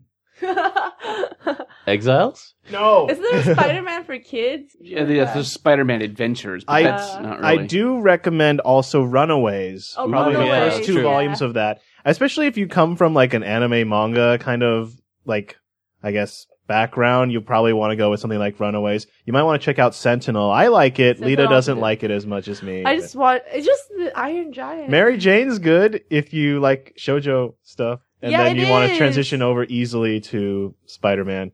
S2: Exiles?
S1: No.
S4: Isn't there a Spider-Man for kids?
S3: Yeah, that's the Spider-Man Adventures, but
S1: I-
S3: that's not
S1: I
S3: really.
S1: do recommend also Runaways.
S4: Oh,
S1: Probably the
S2: Runaways.
S1: first two
S2: True.
S1: volumes of that. Especially if you come from like an anime manga kind of like, I guess, background, you'll probably want to go with something like Runaways. You might want to check out Sentinel. I like it.
S4: Sentinel
S1: Lita doesn't
S4: also-
S1: like it as much as me.
S4: I just want. It's just the Iron Giant.
S1: Mary Jane's good if you like shoujo stuff. And
S4: Yeah,
S1: then
S4: it
S1: you want to
S4: is.
S1: transition over easily to Spider-Man.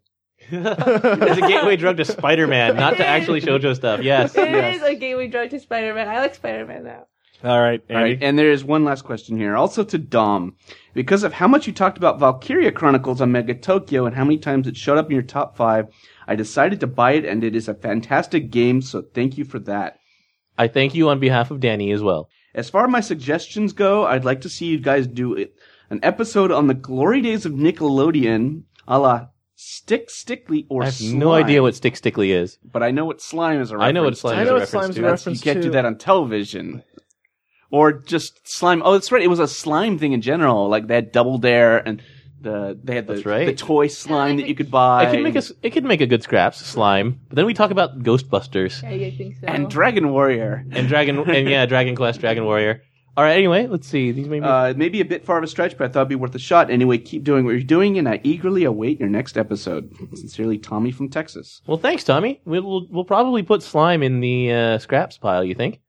S2: It's a gateway drug to Spider-Man, not to actually shoujo stuff. Yes.
S4: It
S3: Yes.
S4: is a gateway drug to Spider-Man. I like Spider-Man now.
S1: All right, Andy.
S3: All right, and there is one last question here, also to Dom. Because of how much you talked about Valkyria Chronicles on Mega Tokyo and how many times it showed up in your top 5, I decided to buy it, and it is a fantastic game, so thank you for that.
S2: I thank you on behalf of Danny as well.
S3: As far as my suggestions go, I'd like to see you guys do an episode on the glory days of Nickelodeon, a la Stickly or
S2: I have
S3: Slime.
S2: no idea what Stick Stickly is.
S3: But I know what Slime is a reference
S2: I know what Slime
S1: I
S2: is
S1: know
S2: a
S1: what
S2: reference
S1: Slime's
S2: to.
S1: a
S3: That's,
S1: reference
S3: you can't
S1: to.
S3: do that on television. Or just Slime. Oh, that's right. It was a slime thing in general. Like they had Double Dare and they had
S2: That's right.
S3: the toy slime that you could buy.
S2: It could make a good scraps slime. But then we talk about Ghostbusters
S4: Yeah, you think so?
S3: and Dragon Warrior.
S2: and Dragon Quest, Dragon Warrior. All right. Anyway, let's see. These may be
S3: Maybe a bit far of a stretch, but I thought it'd be worth a shot. Anyway, keep doing what you're doing, and I eagerly await your next episode. Sincerely, Tommy from Texas.
S2: well. Thanks, Tommy. We'll probably put slime in the scraps pile. You think?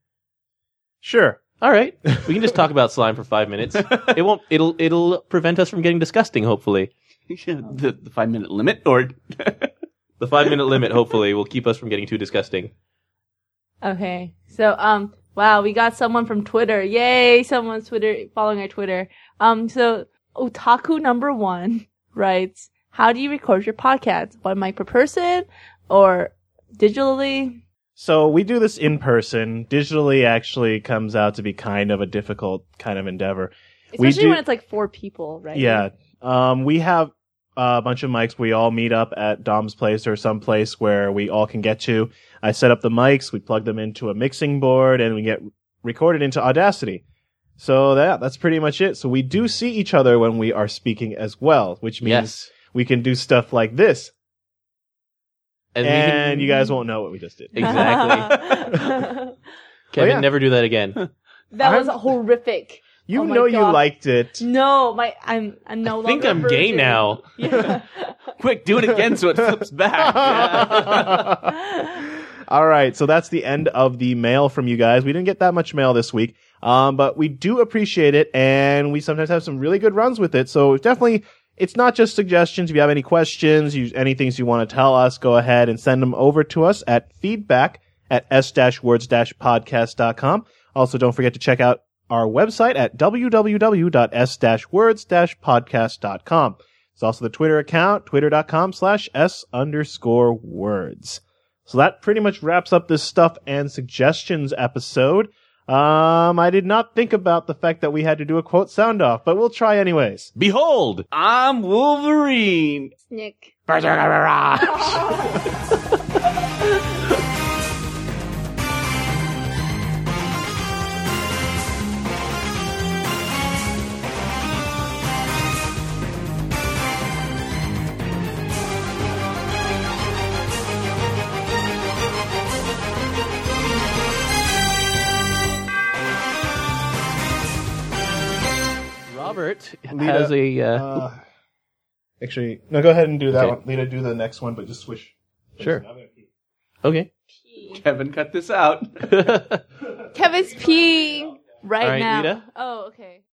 S1: Sure.
S2: All right. We can just talk about slime for 5 minutes. It won't. It'll prevent us from getting disgusting. Hopefully,
S3: the 5-minute limit, or
S2: the 5 minute limit. Hopefully, will keep us from getting too disgusting.
S4: Okay. So, wow, we got someone from Twitter. Yay! Someone's following our Twitter. So Otaku number 1 writes, how do you record your podcast? One mic per person or digitally?
S1: So we do this in person. Digitally actually comes out to be kind of a difficult kind of endeavor.
S4: Especially when it's like 4 people, right?
S1: Yeah. We have a bunch of mics. We all meet up at Dom's place or some place where we all can get to. I set up the mics. We plug them into a mixing board and we get recorded into Audacity. So that's pretty much it. So we do see each other when we are speaking as well, which means
S2: Yes.
S1: we can do stuff like this.
S2: And,
S1: And you guys won't know what we just did.
S2: Exactly. Kevin,
S1: yeah.
S2: never do that again.
S4: That was horrific.
S1: You
S4: Oh my
S1: know you
S4: God.
S1: liked it.
S4: No, I'm no longer.
S2: I think I'm
S4: a
S2: gay
S4: virgin.
S2: now.
S4: Yeah.
S3: Quick, do it again so it flips back.
S1: All right, so that's the end of the mail from you guys. We didn't get that much mail this week, but we do appreciate it, and we sometimes have some really good runs with it. So definitely, it's not just suggestions. If you have any questions, any things you want to tell us, go ahead and send them over to us at feedback@s-words-podcast.com. Also, don't forget to check out our website at www.s-words-podcast.com. There's also the Twitter account, twitter.com/s_words. So that pretty much wraps up this stuff and suggestions episode. I did not think about the fact that we had to do a quote sound off, but we'll try anyways.
S2: Behold!
S3: I'm Wolverine.
S4: Nick.
S2: Robert
S1: Lita,
S2: has a...
S1: Actually, no, go ahead and do that
S2: Okay.
S1: one. Lita, do the next one, but just switch.
S2: Sure. Okay.
S3: Kevin, cut this out.
S4: Kevin's peeing right
S2: All right,
S4: now.
S2: Nita.
S4: Oh, okay.